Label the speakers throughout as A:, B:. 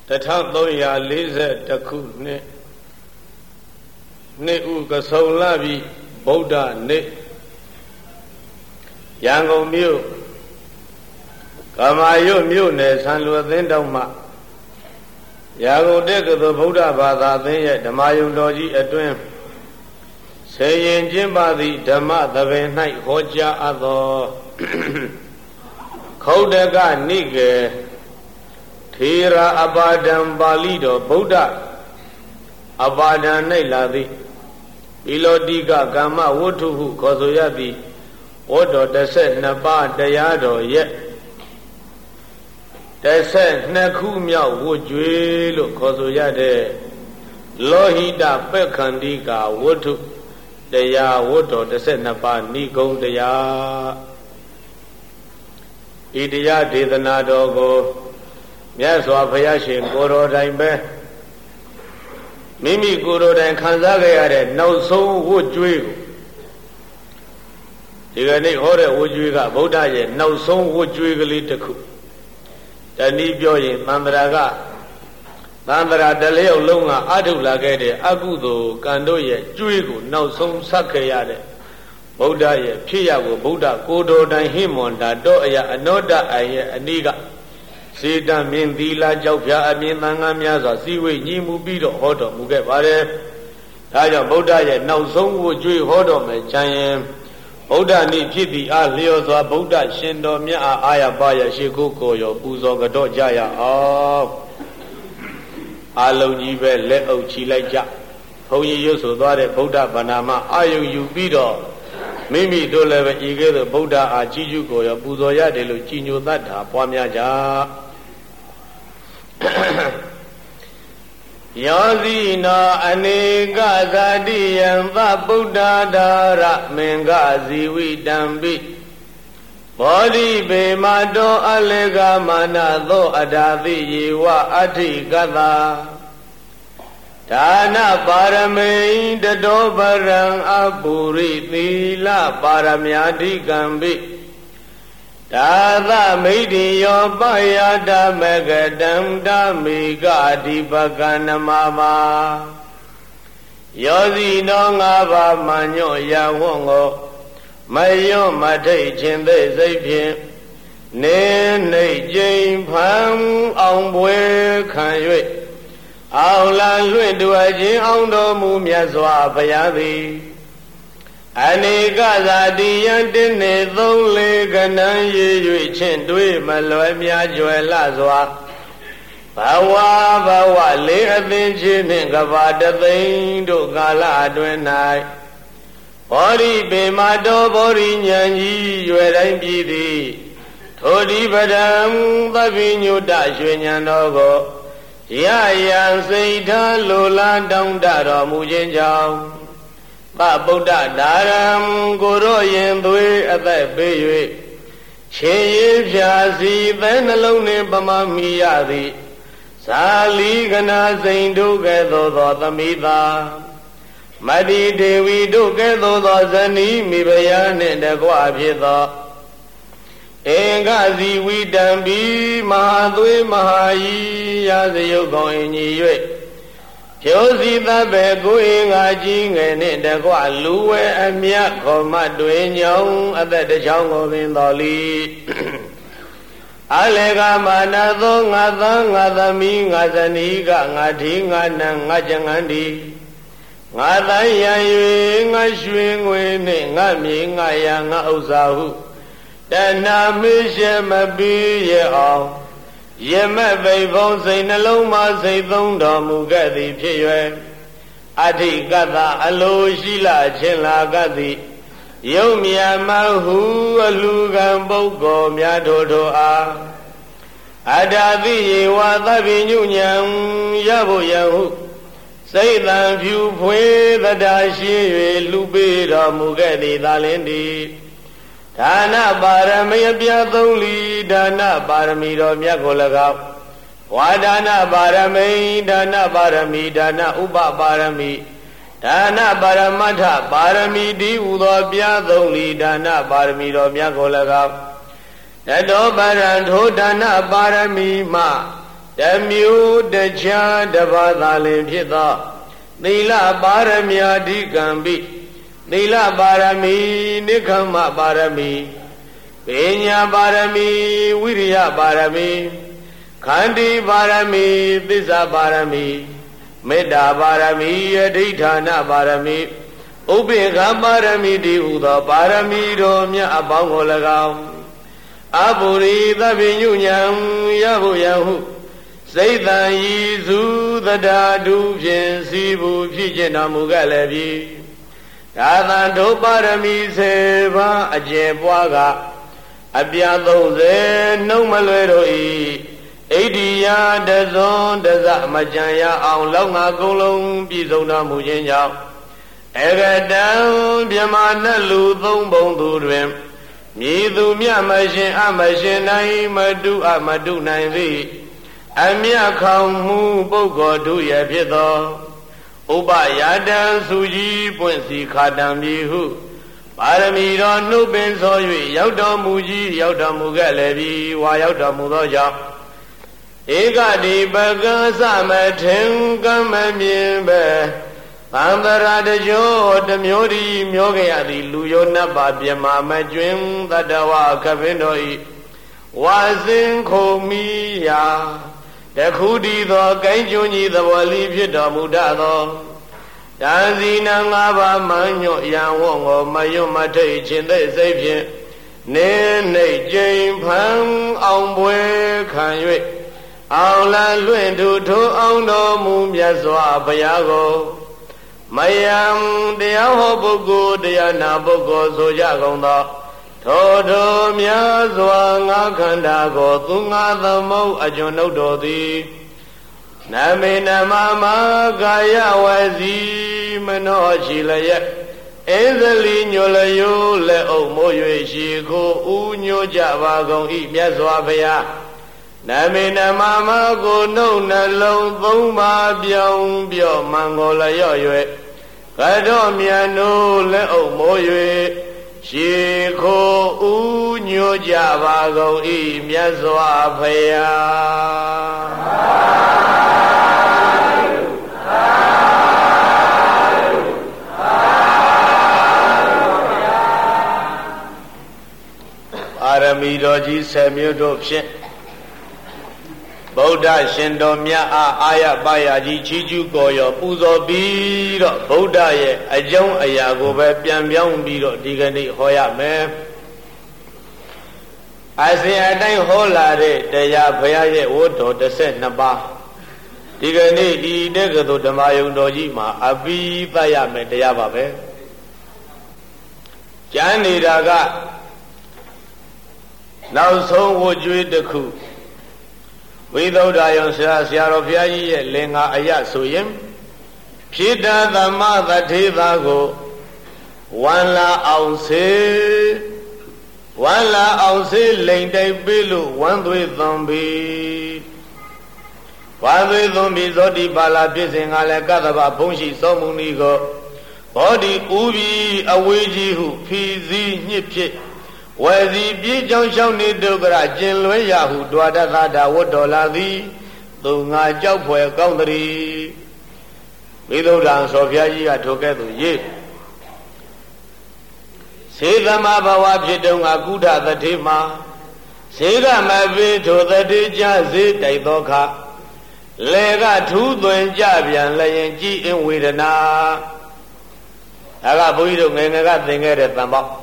A: 1340ခုနှစ်ဥကဆုံလပြီဗုဒ္ဓနေ့ရန်ကုန်မြို့ကာမာရွတ်မြို့နယ်ဆံလွယ်သင်းတောင်မှရာဂုတက္ကသိုလ်ဗုဒ္ဓဘာသာသင်းရဲ့ဓမ္မယုံတော်ကြီးအတွင်းဆေရင်ကျင်းပသည့်ဓမ္မသဘင်၌ဟောကြားအပ်သောခုတ်တကနိကေထေရအပါဒံပါဠိတော်ဗုဒ္ဓအပါဒံ၌လာသည်ဘီလောတိကကမ္မဝတ္ထုဟုခေါ်ဆိုရသည်ဝတ္တော်12ပါးတရားတော်ရဲ့12ခုမြောက်ဝတ်ကြွေလို့ခေါ်ဆိုရတဲ့လောဟိတပက္ခန္တိကဝတ္ထုတရားဝတ္တော်12ပါးဏိဂုံတရားဤတရားဒေသနာတော်ကိုမြတ်စွာဘုရားရှင်ကိုယ်တော်တိုင်ပဲမိမိကိုယ်တော်တိုင်ခံစားခဲ့ရတဲ့နောက်ဆုံးဝတ်ကြွေကိုဒီကနေ့ဟောတဲ့ဝတ်ကြွေကဗုဒ္ဓရဲ့နောက်ဆုံးဝတ်ကြွေကလေးတစ်ခုတနည်းပြောရင်သံဃာကသံဃာတလျောက်လုံးကအထုလာခဲ့တဲ့အကုသိုလ်ကံတို့ရဲ့ကြွေကိုနောက်ဆုံးဆက်ခဲ့ရတဲ့ဗုဒ္ဓရဲ့ဖြစ်ရကိုဗုဒ္ဓကိုယ်တော်တိုင်ဟိမွန်တာတော့အရာအနောတအရဲ့အနိကစေတမြင်သီလကြောက်ဖြာအမြင်သံဃာများစွာစီဝေညီမှုပြီးတော့ဟောတော်မူခဲ့ပါတယ်။ဒါကြောင့်ဗုဒ္ဓရဲ့နောက်ဆုံးဝတ်ကြွေဟောတော်မယ်ချမ်းရင်ဗုဒ္ဓနေ့ဖြစ်သည့်အားလျော်စွာဗုဒ္ဓရှင်တော်မြတ်အားအာရပါရရှိခိုးကိုရောပူဇော်ကြော့ကြရအောင်။အာလုံးကြီးပဲလက်အုပ်ချီလိုက်ကြ။ဘုန်းကြီးရွတ်ဆိုသွားတဲ့ဗုဒ္ဓဗန္နာမှာအာယုံယူပြီးတော့မိမိတို့လည်းပဲဤကဲ့သို့ဗုဒ္ဓအားကြီးကျူးကိုရောပူဇော်ရတယ်လို့ကြီးညိုတတ်တာပွားများကြ။ယောဇိနောအနေကဇာတိယံသဗုဒ္ဓဒါရမင်္ဂဇီဝိတံပိဘောဓိပေမတောအလေကမာနသောအဒါတိယေဝအဋ္ဌိကတဒါနပါရမေတတောပရံအပုရိသီလပါရမယာဓိကံပိဒါသမိတ်တိယောပယတမကတံဓမ္မိကအဓိပကနမပါယောဇီနောငါးပါးမှညွတ်ရဝွန်ကိုမယွတ်မထိတ်ခြင်းသိစိတ်ဖြင့်နေနှိတ်ကျိန်ဖန်အောင်ပွဲခံ၍အောင်လလွင့်တူအခြင်းအောင်တော်မူမြတ်စွာဘုရားသည်အနေကဇာတိယံတင်းနေ3-4ကဏ္ဍရည်၍ချင်းတွေးမလွယ်များကြွယ်လစွာဘဝလေးအသိချင်းနှင့်ကဘာတသိန်းတို့ကာလအတွင်း၌ဘောဓိပေမတောဘောဓိဉာဏ်ကြီးရွယ်တိုင်းပြည်သည်ထိုဒီပဒံသဗ္ဗညုတရွှေဉာဏ်တော်ကိုရရန်စိတ်ထားလိုလားတောင်းတတော်မူခြင်းကြောင့်သဗုဒ္ဓဒါရံကိုရောရင်သွေးအသက်ပေး၍ခြေရည်ဖြာစီသဲနှလုံးနှင့်ပမမိရသည်ဇာလီကနာစိန်တို့ကဲ့သို့သောသမိသာမတိဒေဝီတို့ကဲ့သို့သောဇနီးမိဖုရားနှင့်တကွဖြစ်သောအင်္ဂဇီဝိတံပိမဟာသွေးမဟာယီရာဇယုတ်ကောင်းအင်ကြီး၍ဖြိုးစီသဗ္ဗေကိုအင်္ဂါကြီးငယ်နှင့်တကွလူဝဲအမြတ်ခေါ်မတွေညောင်းအသက်တစ်ချောင်းကိုပင်တော်လီအလေကမာနသောငါသားငါသမီးငါဇနီးကငါထီငါနံငါကျငန်းဒီငါတန်ရန်၍ငါရွှေငွေနှင့်ငါမြေငါရငါဥစ္စာဟုတဏမေရှမပြီးရအောင်ယမဗိဘုံစိတ်နှလုံးမှစိတ်သုံးတော်မူခဲ့သည်ဖြစ်၍အဋ္ဌိကတအလိုရှိလာခြင်းလာကသည်ယုံမြမဟုအလူကံပုဂ္ဂိုလ်များတို့အားအတ္တတိယေဝသဗ္ဗညုညံရဖို့ယဟုစိတ်တံဖြူဖွေးသတ္တရှိ၍လူပေးတော်မူခဲ့သည်သာလင်းသည်ဒါနပါရမီအပြည့်သုံးလီဒါနပါရမီတော်မြတ်ကို၎င်းဝါဒါနပါရမီဒါနပါရမီဒါနဥပပါရမီဒါနပါရမတ္ထပါရမီဒီဟူသောပြားသုံးလီဒါနပါရမီတော်မြတ်ကို၎င်းတတောပရံထိုဒါနပါရမီမှ Damiu Dacha Davadalim Pita Nila Barami Digambi Nila Barami Nikama Barami Penya Barami Virya Barami Kandi Barami Disa Barami Meda Barami Aditana Barami Ubega Barami Di Uda Barami Domya Abangolagam Aburi Davinyam Yahu Yahu Saitan Yizu Dadu Pin Sibu Pijana Mugalebi Dadan Do Barami Seva Ajebwaga Abyadoze No Malero Aidiya Dazon Daza Majaya Ang Longa Golong Bizona Mujanya Egadam Biamana Ludong Bondurem Midu Miamashin Amashin Nai Madu Amadu Nai Amia Kamu Bogodu Yapido Uba Yadan Suji Punsi Kadamihu Paramiro Nubin Soyui Yauda Muji Yauda Mugalebi Wayauda Mudoja Ega di Baga Samatin Gamamimbe Ambara de Jo de Miori Myogi Luyona Babia Mama Jim Tadawa Kavinoi Wazin Komiya The Kudi the Gaijuni the Wali Pita Mudado Danzina Lava Manyo Yang Mayo Mate Chin the Sapian Nene Jane Pang Ombwe Kanye Aula Luendu to Ondo Mumyazwa Bayago Mayam de Ahobogo de Anabogo Sojagonda Todo Myazwa Nakandago Tunga the Mo Ajono Dodi Namina Mama Gaya Wazi Manochi Layet Ezeli Nyolayo Le Omoyo Shiko Unyo Javagon I Myazwa Baya Namina Mama go no na long Boma Bion Bio Mangola Yoye Kadomia no le o moye Shiko Unyo Javago I Myazwa Paya Aramidoji Semyodo Pshin Buddha Shindo Mya Aya Bayaji Chiju Goyo Puzo Biro Buddha Ye Ajong Ayago Pian Biang Biro Digani Hoya Me I say I don't holare Daya Payaye Woto the Set Naba Digani Di Negato the Mayung Dojima Abi Baya Me Dayaba Be Jani Daga Now so would you the coup Without Ion Siarovia, Lenga Ayasuyim, Pita the mother Tivago, one la ounce, Lane Bilu, one with zombie. One with zombie Zodi Bala Pissing Alakadaba Punshi Somunigo, Body Ubi Awiji who Pizi Nipchit. Wazi Bijong Shoni Dogra Jinlo Yahu Dwada Gada Wodolazi Dunga Jopwe Gondri Vidodan Sofia Together Ye Segama Bawa Pidonga Guda the Tima Sega Mavi to the Dija Zid Daidoka Lega Tudun Jabian Layan G in Widana Agabuido Nenga thing at Tamba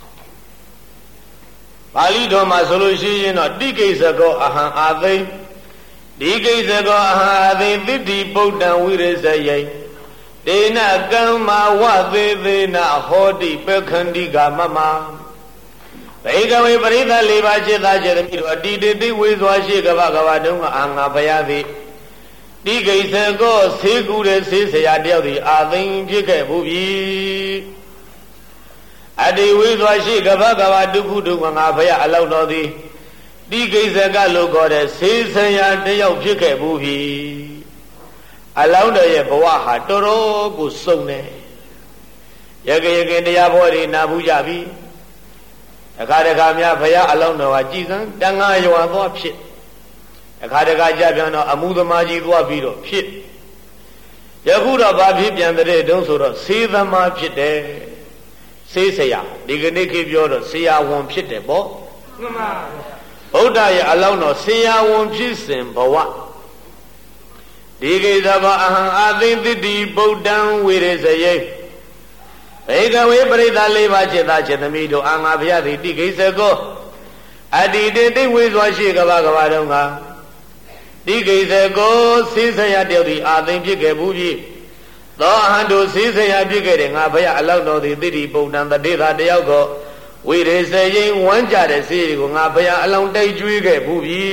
A: Pali Doma solution or decades ago, are they? Decades ago, are they 50 boat down with us a yay? They not gamma what they not hodi percandiga mama. They go away, but either leave I said that did they with what she gavagavadunga and Abayadi. Decades ago, say good as say, I tell thee, are they Jikabubi? Adi with what she gavagava do good on Abaya allowed all the decades ago, God as says, they of Jikabubi. Allowed a Boaha, Toro, Gusone. Yagagan de Yabori, Nabujabi. A Karagamia Paya alone, no, Jesus, Danga, you are shit. အခါတခါကြပြန်တော့အမှုသမားကြီးသွားပြီးတော့ဖြစ်ယခုတော့ဘာဖြစ်ပြန်တဲ့တုံးဆိုတော့ဆေးသမားဖြစ်တယ်ဆေးဆရာဒီကနေ့ခေတ်ပြောတော့ဆရာဝန်ဖြစ်တယ်ပေါ့မှန်ပါဘုရားရဲ့အလောင်းတော်ဆရာဝန်ဖြစ်စဉ်ဘဝဒီကိစ္စဘာအဟံအာသိတိတိဗုဒ္ဓံဝိရဇယေဘေကဝေပရိသလေးပါးจิตသားจิตသမီးတို့အာငါဘုရားသည်တိကိစ္စကိုအတ္တိတိဝိဇောရှိကဘာကဘာတုံးကဒီကိစ္စကိုဆေးဆရာတယောက်ဒီအာသိဖြစ်ခဲ့ဘူးပြီသောအဟံတို့ဆေးဆရာဖြစ်ခဲ့တယ်ငါဘုရားအလောက်တော်သည်တိတိဗုဒ္ဓံတတိသာတယောက်ကိုဝိရဇယေဝမ်းကြတဲ့ဆေးကိုငါဘုရားအလောင်းတိုက်ကျွေးခဲ့ဘူးပြီ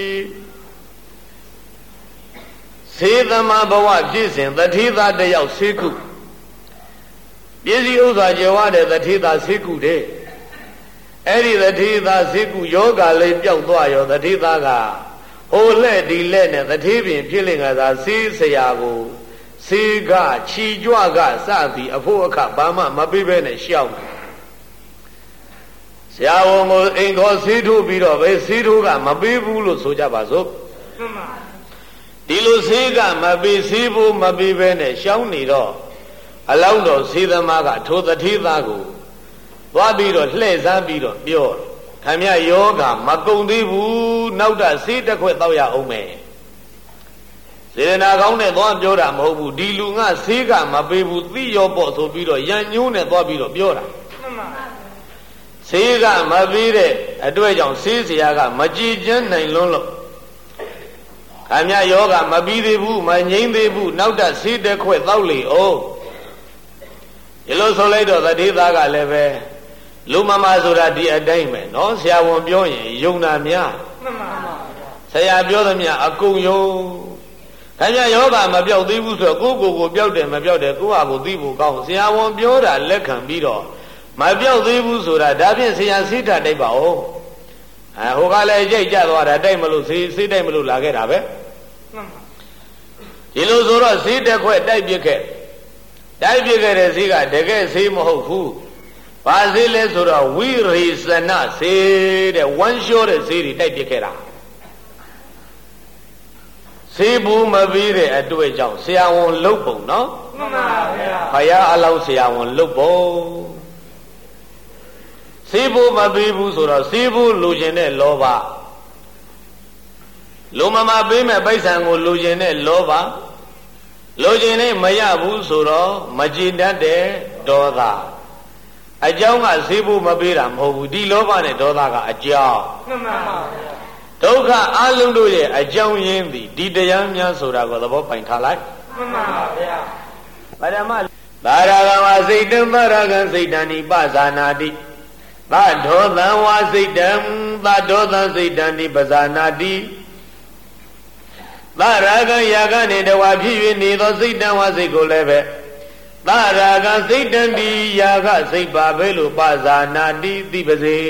A: ဆေးသမဘဝဖြစ်စဉ်တတိသာတယောက်ဆေးကုပစ္စည်းဥစ္စာကျေဝတဲ့တတိသာဆေးကုတဲ့အဲ့ဒီတတိသာဆေးကုယောဂလေးပျောက်သွားရောတတိသာကဟိုလက်ဒီလက်နဲ့တတိပင်ဖြစ်လင်ကသာဆေးဆရာကိုဆေးကခြီကြွကစသည်အဖို့အခဘာမှမပေးဘဲနဲ့ရှောက်ဆရာဝန်ကိုအိမ်ခေါ်ဆေးထိုးပြီးတော့ပဲဆေးထိုးကမပေးဘူးလို့ဆိုကြပါစို့ဒီလိုဆေးကမပေးဆေးဖို့မပေးဘဲနဲ့ရှောင်းနေတော့အလောင်းတော်ဆေးသမားကထိုတတိသားကိုသွားပြီးတော့လှည့်စားပြီးတော့ပြောခင်ဗျယောဂမကုန်သေးဘူးနောက်တာဆေးတစ်ခွက်တောက်ရအောင်မယ်စေတနာကောင်းနဲ့သွားပြောတာမဟုတ်ဘူးဒီလူငါဆေးကမပေးဘူးသိရောပေါ့ဆိုပြီးတော့ရန်ညိုးနဲ့သွားပြီးတော့ပြောတာဆေးကမပေးတဲ့အတွက်ကြောင့်ဆေးဆရာကမကြည်ကျန်းနိုင်လွန်းလို့ခင်ဗျယောဂမပြီးသေးဘူးမငြိမ့်သေးဘူးနောက်တာဆေးတစ်ခွက်တောက်လေအောင်ဒီလိုဆိုလိုက်တော့တတိသားကလည်းပဲလူမမဆိုတာဒီအတိုင်းပဲနော်ဆရာဝန်ပြောရင်ယုံတာများမှန်ပါပါဆရာပြောသမျှအကုန်ယုံခင်ဗျယောဂမပြောက်သေးဘူးဆိုတော့ကိုပြောက်တယ်မပြောက်တယ်ကိုဟာကိုသိဖို့ကောင်းဆရာဝန်ပြောတာလက်ခံပြီးတော့မပြောက်သေးဘူးဆိုတာဒါဖြင့်ဆရာစိတ်ဓာတ်တိုက်ပါဦးဟိုကလည်းကြိတ်ကြသွားတာတိုက်မလို့စိတ်တိုက်မလို့လာခဲ့တာပဲမှန်ပါဒီလိုဆိုတော့စိတ်တစ်ခွက်တိုက်ပြခဲ့တိုက်ပြခဲ့တဲ့ဈေးကတကယ်ဈေးမဟုတ်ဘူးဘာဈေးလဲဆိုတော့ဝိရိစနဈေးတဲ့ဝမ်းလျှောတဲ့ဈေးတွေတိုက်ပြခဲ့တာဈေးဘူးမပြီးတဲ့အတွေ့အကြောင်းဆရာဝန်လုတ်ပုံနော်မှန်ပါဗျာဘုရားအလောင်းဆရာဝန်လုတ်ပုံဈေးဘူးမပြီးဘူးဆိုတော့ဈေးဘူးလူကျင်တဲ့လောဘလူမမပေးမဲ့ပိုက်ဆံကိုလူကျင်တဲ့လောဘလိုချင်နေမရဘူးဆိုတော့မကြည်တတ်တဲ့ဒေါသအကြောင်းကဈေးဖို့မပေးတာမဟုတ်ဘူးဒီလောဘနဲ့ဒေါသကအကြောင်းမှန်ပါပါဒုက္ခအလုံးတို့ရဲ့အကြောင်းရင်းသည်ဒီတရားများဆိုတာကိုသဘောပိုင်ထားလိုက်မှန်ပါဗျာပရမသာရကဝစိတ်တံသာရကစိတ်တံနိပဇာနာတိသဒောသံဝစိတ်တံသဒောသံစိတ်တံနိပဇာနာတိသရာဂယာကနေတဝါဖြစ်၍နေသောစိတ်တံဝစိတ်ကိုလည်းပဲသရာဂစိတ်တံဒီယာကစိတ်ပါပဲလို့ပဇာနာတိသိပါစေ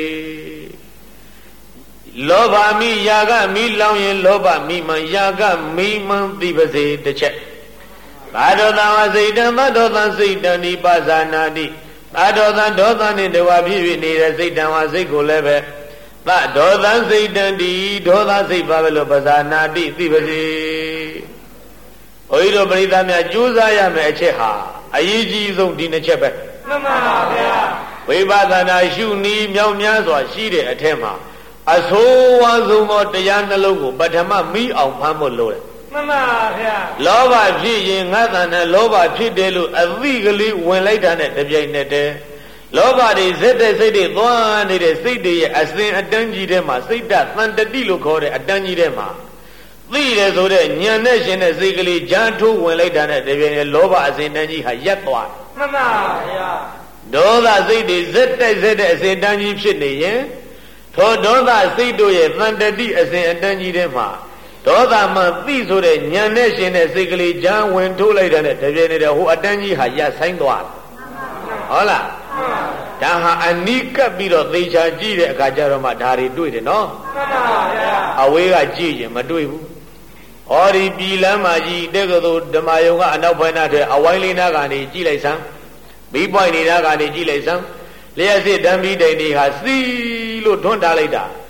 A: လောဘမိယာကမိလောင်ရင်လောဘမိမှန်ယာကမိမှန်သိပါစေတစ်ချက်သာဒောသဝစိတ်တံသဒောသစိတ်တံဒီပဇာနာတိသာဒောသဒောသနဲ့တဝါဖြစ်၍နေတဲ့စိတ်တံဝစိတ်ကိုလည်းပဲသဒောသစိတ်တံဒီဒေါသစိတ်ပါပဲလို့ပဇာနာတိသိပါစေဘုန်းကြီးတို့ပရိသတ်များကြိုးစားရမယ်အချက်ဟာအရေးကြီးဆုံးဒီနှစ်ချက်ပဲမှန်ပါဗျာဝိပဿနာရှုနည်းမြောက်များစွာရှိတဲ့အထက်မှာအဆိုးဝါးဆုံးသောတရားနှလုံးကိုပထမမိအောင်ဖမ်းဖို့လိုတယ်မှန်ပါဗျာလောဘဖြစ်ရင်ငါတန်နဲ့လောဘဖြစ်တယ်လို့အသိကလေးဝင်လိုက်တာနဲ့တပြိုင်နက်တည်းလောဘတွေဇက်တဲ့စိတ်တွေသွားနေတဲ့စိတ်တွေရဲ့အစဉ်အတန်းကြီးထဲမှာစိတ်တသံတတိလို့ခေါ်တဲ့အတန်းကြီးထဲမှာသိတယ်ဆိုတဲ့ဉာဏ်နဲ့ရှင်တဲ့စိတ်ကလေးဂျမ်းထိုးဝင်လိုက်တာနဲ့တပြိုင်နက်လောဘအစဉ်တန်းကြီးဟာရပ်သွားမှန်ပါဗျာဒေါသစိတ်တွေဇက်တဲ့အစဉ်တန်းကြီးဖြစ်နေရင်ထိုဒေါသစိတ်တို့ရဲ့သံတတိအစဉ်အတန်းကြီးထဲမှာဒေါသမှသိဆိုတဲ့ဉာဏ်နဲ့ရှင်တဲ့စိတ်ကလေးဂျမ်းဝင်ထိုးလိုက်တာနဲ့တပြိုင်နက်ဟိုအတန်းကြီးဟာရပ်ဆိုင်သွားဟုတ်လားဒါဟာအနိကပ်ပြီးတော့သေချာကြည့်တဲ့အခါကျတော့မှဒါတွေတွေ့တယ်နော်မှန်ပါဗျာအဝေးကကြည့်ရင်မတွေ့ဘူးဟောဒီပြည်လမ်းမှာကြီးတက္ကသိုလ်ဓမ္မယုံကအနောက်ဘက်နားတဲ့အဝိုင်းလေးနားကနေကြည့်လိုက်စမ်းမီးပွိုင်နေတာကနေကြည့်လိုက်စမ်းလျှက်စစ်ဓမ္မီတိုင်တွေဟာစီးလို့ထွန်းထားလိုက်တာ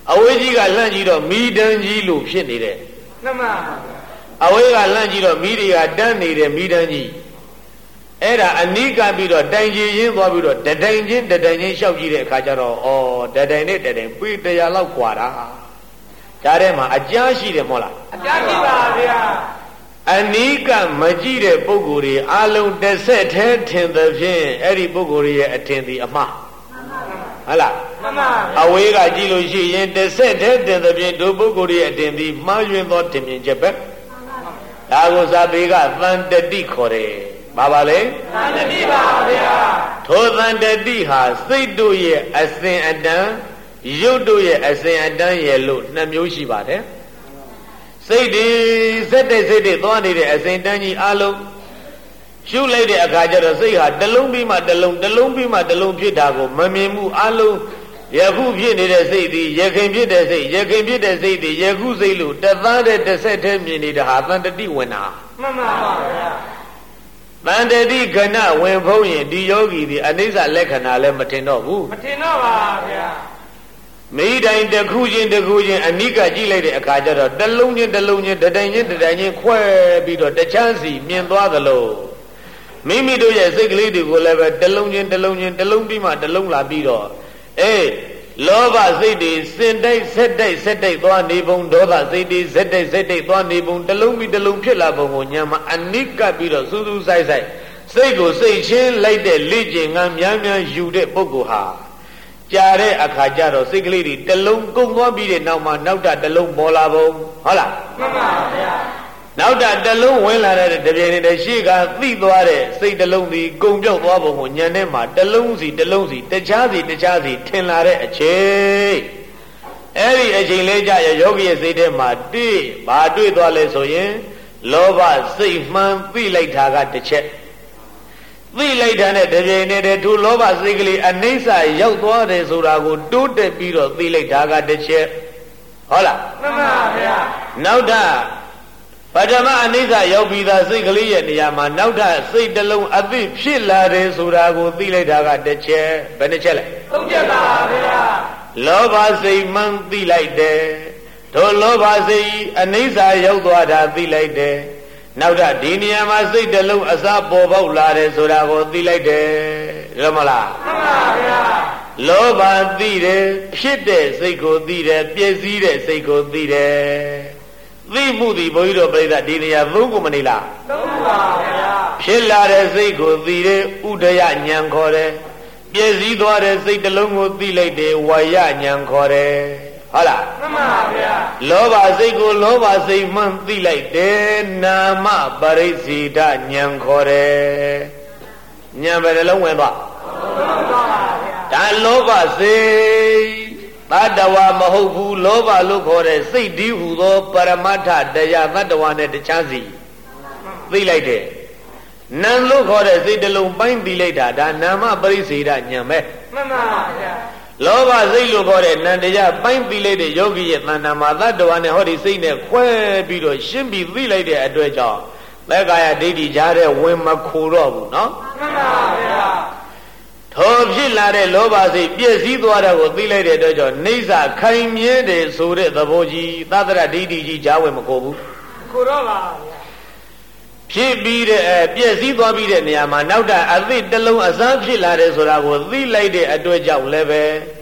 A: အဝေးကြီးကလှမ်းကြည့်တော့မီးတန်းကြီးလို့ဖြစ်နေတယ်
B: မှန်ပါ
A: အဝေးကလှမ်းကြည့်တော့မီးတွေကတန်းနေတဲ့မီးတန်းကြီးအဲ့ဒါအနီးကပ်ပြီးတော့တိုင်ကြီးရင်းသွားပြီးတော့တတိုင်ချင်းလျှောက်ကြည့်တဲ့အခါကျတော့ဩတတိုင်နဲ့တတိုင်ပေ100လောက်กว่าတာဒါထဲမှာအကြားရှိတယ်မဟုတ်လား
B: အကြားရှိပါဗျာ
A: အနီးကမကြည့်တဲ့ပုဂ္ဂိုလ်တွေအလုံးတစ်ဆက်တည်းထင်သဖြင့်အဲ့ဒီပုဂ္ဂိုလ်ရဲ့အထင်သည်အမှားဟုတ်လား
B: မှန်ပါ
A: အဝေးကကြည့်လို့ရှိရင်တစ်ဆက်တည်းထင်သဖြင့်ဒုပုဂ္ဂိုလ်ရဲ့အထင်သည်မှားယွင်းသောထင်မြင်ချက်ပဲဒါကိုဇာပေကသန္တတိခေါ်တယ်ဘာပါလဲ
B: သန္တတိပါဗျာ
A: ထိုသန္တတိဟာစိတ်တို့ရဲ့အစဉ်အတန်းရုပ်တို့ရဲ့အစဉ်အတန်းရဲ့လို့နှစ်မျိုးရှိပါတယ်စိတ်ဒီစက်တဲ့စိတ်တွေသွားနေတဲ့အစဉ်တန်းကြီးအလုံးရှုလိုက်တဲ့အခါကျတော့စိတ်ဟာတစ်လုံးပြီးမှတစ်လုံးပြီးမှတစ်လုံးဖြစ်တာကိုမမြင်မှုအလုံးယခုဖြစ်နေတဲ့စိတ်ဒီယခင်ဖြစ်တဲ့စိတ်ယခင်ဖြစ်တဲ့စိတ်ဒီယခုစိတ်လို့တသားတဲ့တစ်ဆက်တည်းမြင်နေတာဟာသန္တတိဝင်တာ
B: မှန်ပါဗျာ
A: သန္တတိခဏဝင်ဖုံးရင်ဒီယောဂီဒီအနိစ္စလက္ခဏာလည်းမထင်တော့ဘူး
B: မထင်တော့ပါဗျာ
A: မိတိုင်းတစ်ခုချင်းအနိကကြည့်လိုက်တဲ့အခါကျတော့တစ်လုံးချင်းတတိုင်ချင်းခွဲပြီးတော့တခြားစီမြင်သွားသလိုမိမိတို့ရဲ့စိတ်ကလေးတွေကိုလည်းပဲတစ်လုံးချင်းပြီးမှတစ်လုံးလာပြီးတော့လောဘစိတ်တွေစင်တိုက်ဆက်တိုက်သွားနေပုံဒေါသစိတ်တွေဆက်တိုက်သွားနေပုံတစ်လုံးပြီးတစ်လုံးဖြစ်လာပုံကိုညာမှာအနိကပြီးတော့စူးစူးဆိုင်စိတ်ကိုစိတ်ချင်းလိုက်တဲ့လေ့ကျင့်ငန်းများယူတဲ့ပုဂ္ဂိုလ်ဟာကြာတဲ့အခါကျတော့စိတ်ကလေးတွေတစ်လုံးကုန်သွားပြီးတဲ့နောက်မှာနောက်တာတစ်လုံးပေါ်လာပုံဟုတ်လား
B: မှန်ပါဗျာ
A: နောက်တာတစ်လုံးဝင်လာတဲ့တပြင်းနဲ့ရှေ့ကသိသွားတဲ့စိတ်တစ်လုံးဒီကုန်ပြောက်သွားပုံကိုညံထဲမှာတစ်လုံးစီတခြားစီထင်လာတဲ့အချိန်အဲ့ဒီအချိန်လေးကြရယောဂီရဲ့စိတ်ထဲမှာဘာတွေ့သွားလဲဆိုရင်လောဘစိတ်မှန်သိလိုက်တာကတစ်ချက်သိလိုက်တာနဲ့တပြင်းနဲ့ထိုလောဘစိတ်ကလေးအနိစ္စရောက်သွားတယ်ဆိုတာကိုတိုးတက်ပြီးတော့သိလိုက်တာကတစ်ချက်ဟုတ်လား
B: မှန်ပါဗျာ
A: နောက်တာပထမအနိစ္စရောက်ပြီးသားစိတ်ကလေးရဲ့နေရာမှာနောက်ထပ်စိတ်တစ်လုံးအသိဖြစ်လာတယ်ဆိုတာကိုသိလိုက်တာကတစ်ချက်ဘယ်နှချက်လဲ
B: သုံးချက်ပါဗျာ
A: လောဘစိတ်မှန်သိလိုက်တယ်ထိုလောဘစိတ်အနိစ္စရောက်သွားတာသိလိုက်တယ်နောက်ထပ်ဒီနေရာမှာစိတ်တစ်လုံးအစပေါ်ပေါက်လာတယ်ဆိုတာကိုသိလိုက်တယ်ရမလား
B: မှန်ပါဗျာ
A: လောဘသိတယ်ဖြစ်တဲ့စိတ်ကိုသိတယ်ပြည့်စည်တဲ့စိတ်ကိုသိတယ်သိမှုဒီဘုန်းကြီးတို့ပြိဿဒီနေရာသုံးခုမနေလား
B: သုံးပါဗျာ
A: ဖြစ်လာတဲ့စိတ်ကိုသိတယ်ဥဒယဉာဏ်ခေါ်တယ်ပြည့်စည်သွားတဲ့စိတ်တစ်လုံးကိုသိလိုက်တယ်ဝါယဉာဏ်ခေါ်တယ်ဟုတ်လား
B: မှန်ပါဗျာ
A: လောဘစိတ်ကိုလောဘစိတ်မှန်သိလိုက်တယ်နာမပရိစ္ဆေဒဉာဏ်ခေါ်တယ်ဉာဏ်ပဲလုံးဝင်သွားဒါလောဘစိတ်သတ္တဝါမဟုတ်ဘူးလောဘလို့ခေါ်တဲ့စိတ်ဒီဟုသောပရမတ္ထတရားသတ္တဝါနဲ့တခြားစီသိလိုက်တယ်နာမ်လို့ခေါ်တဲ့စိတ်တစ်လုံးပိုင်းသိလိုက်တာဒါနာမပရိစ္ဆေဒဉာဏ်ပဲ
B: မှန်ပါဗျာ
A: လောဘစိတ်လို့ခေါ်တဲ့နံတရားပိုင်းသိလိုက်တဲ့ယောဂီရဲ့တဏ္ဍာမှာသတ္တဝါနဲ့ဟောဒီစိတ်နဲ့ခွဲပြီးတော့ရှင်းပြီးသိလိုက်တဲ့အတွက်ကြောင့်သက်ကာယဒိဋ္ဌိကြားတဲ့ဝင်မခိုတော့ဘူးနော်
B: မှန်ပါဗျာ
A: ထိုဖြစ်လာတဲ့လောဘစိတ်ပြည့်စည်သွားတာကိုသိလိုက်တဲ့အတွက်ကြောင့်နေစာခိုင်မြဲတယ်ဆိုတဲ့သဘောကြီးသတ္တရဒိဋ္ဌိကြီးကြားဝင်မခိုဘူး
B: ခိုတော့ပါဗျာ
A: ဖြစ်ပြီးတဲ့ပြည့်စည်သွားပြီးတဲ့နေရာမှာနောက်တာအသစ်တစ်လုံးအစမ်းဖြစ်လာတယ်ဆိုတာကိုသိလိုက်တဲ့အတွက်ကြောင့်လည်းပဲ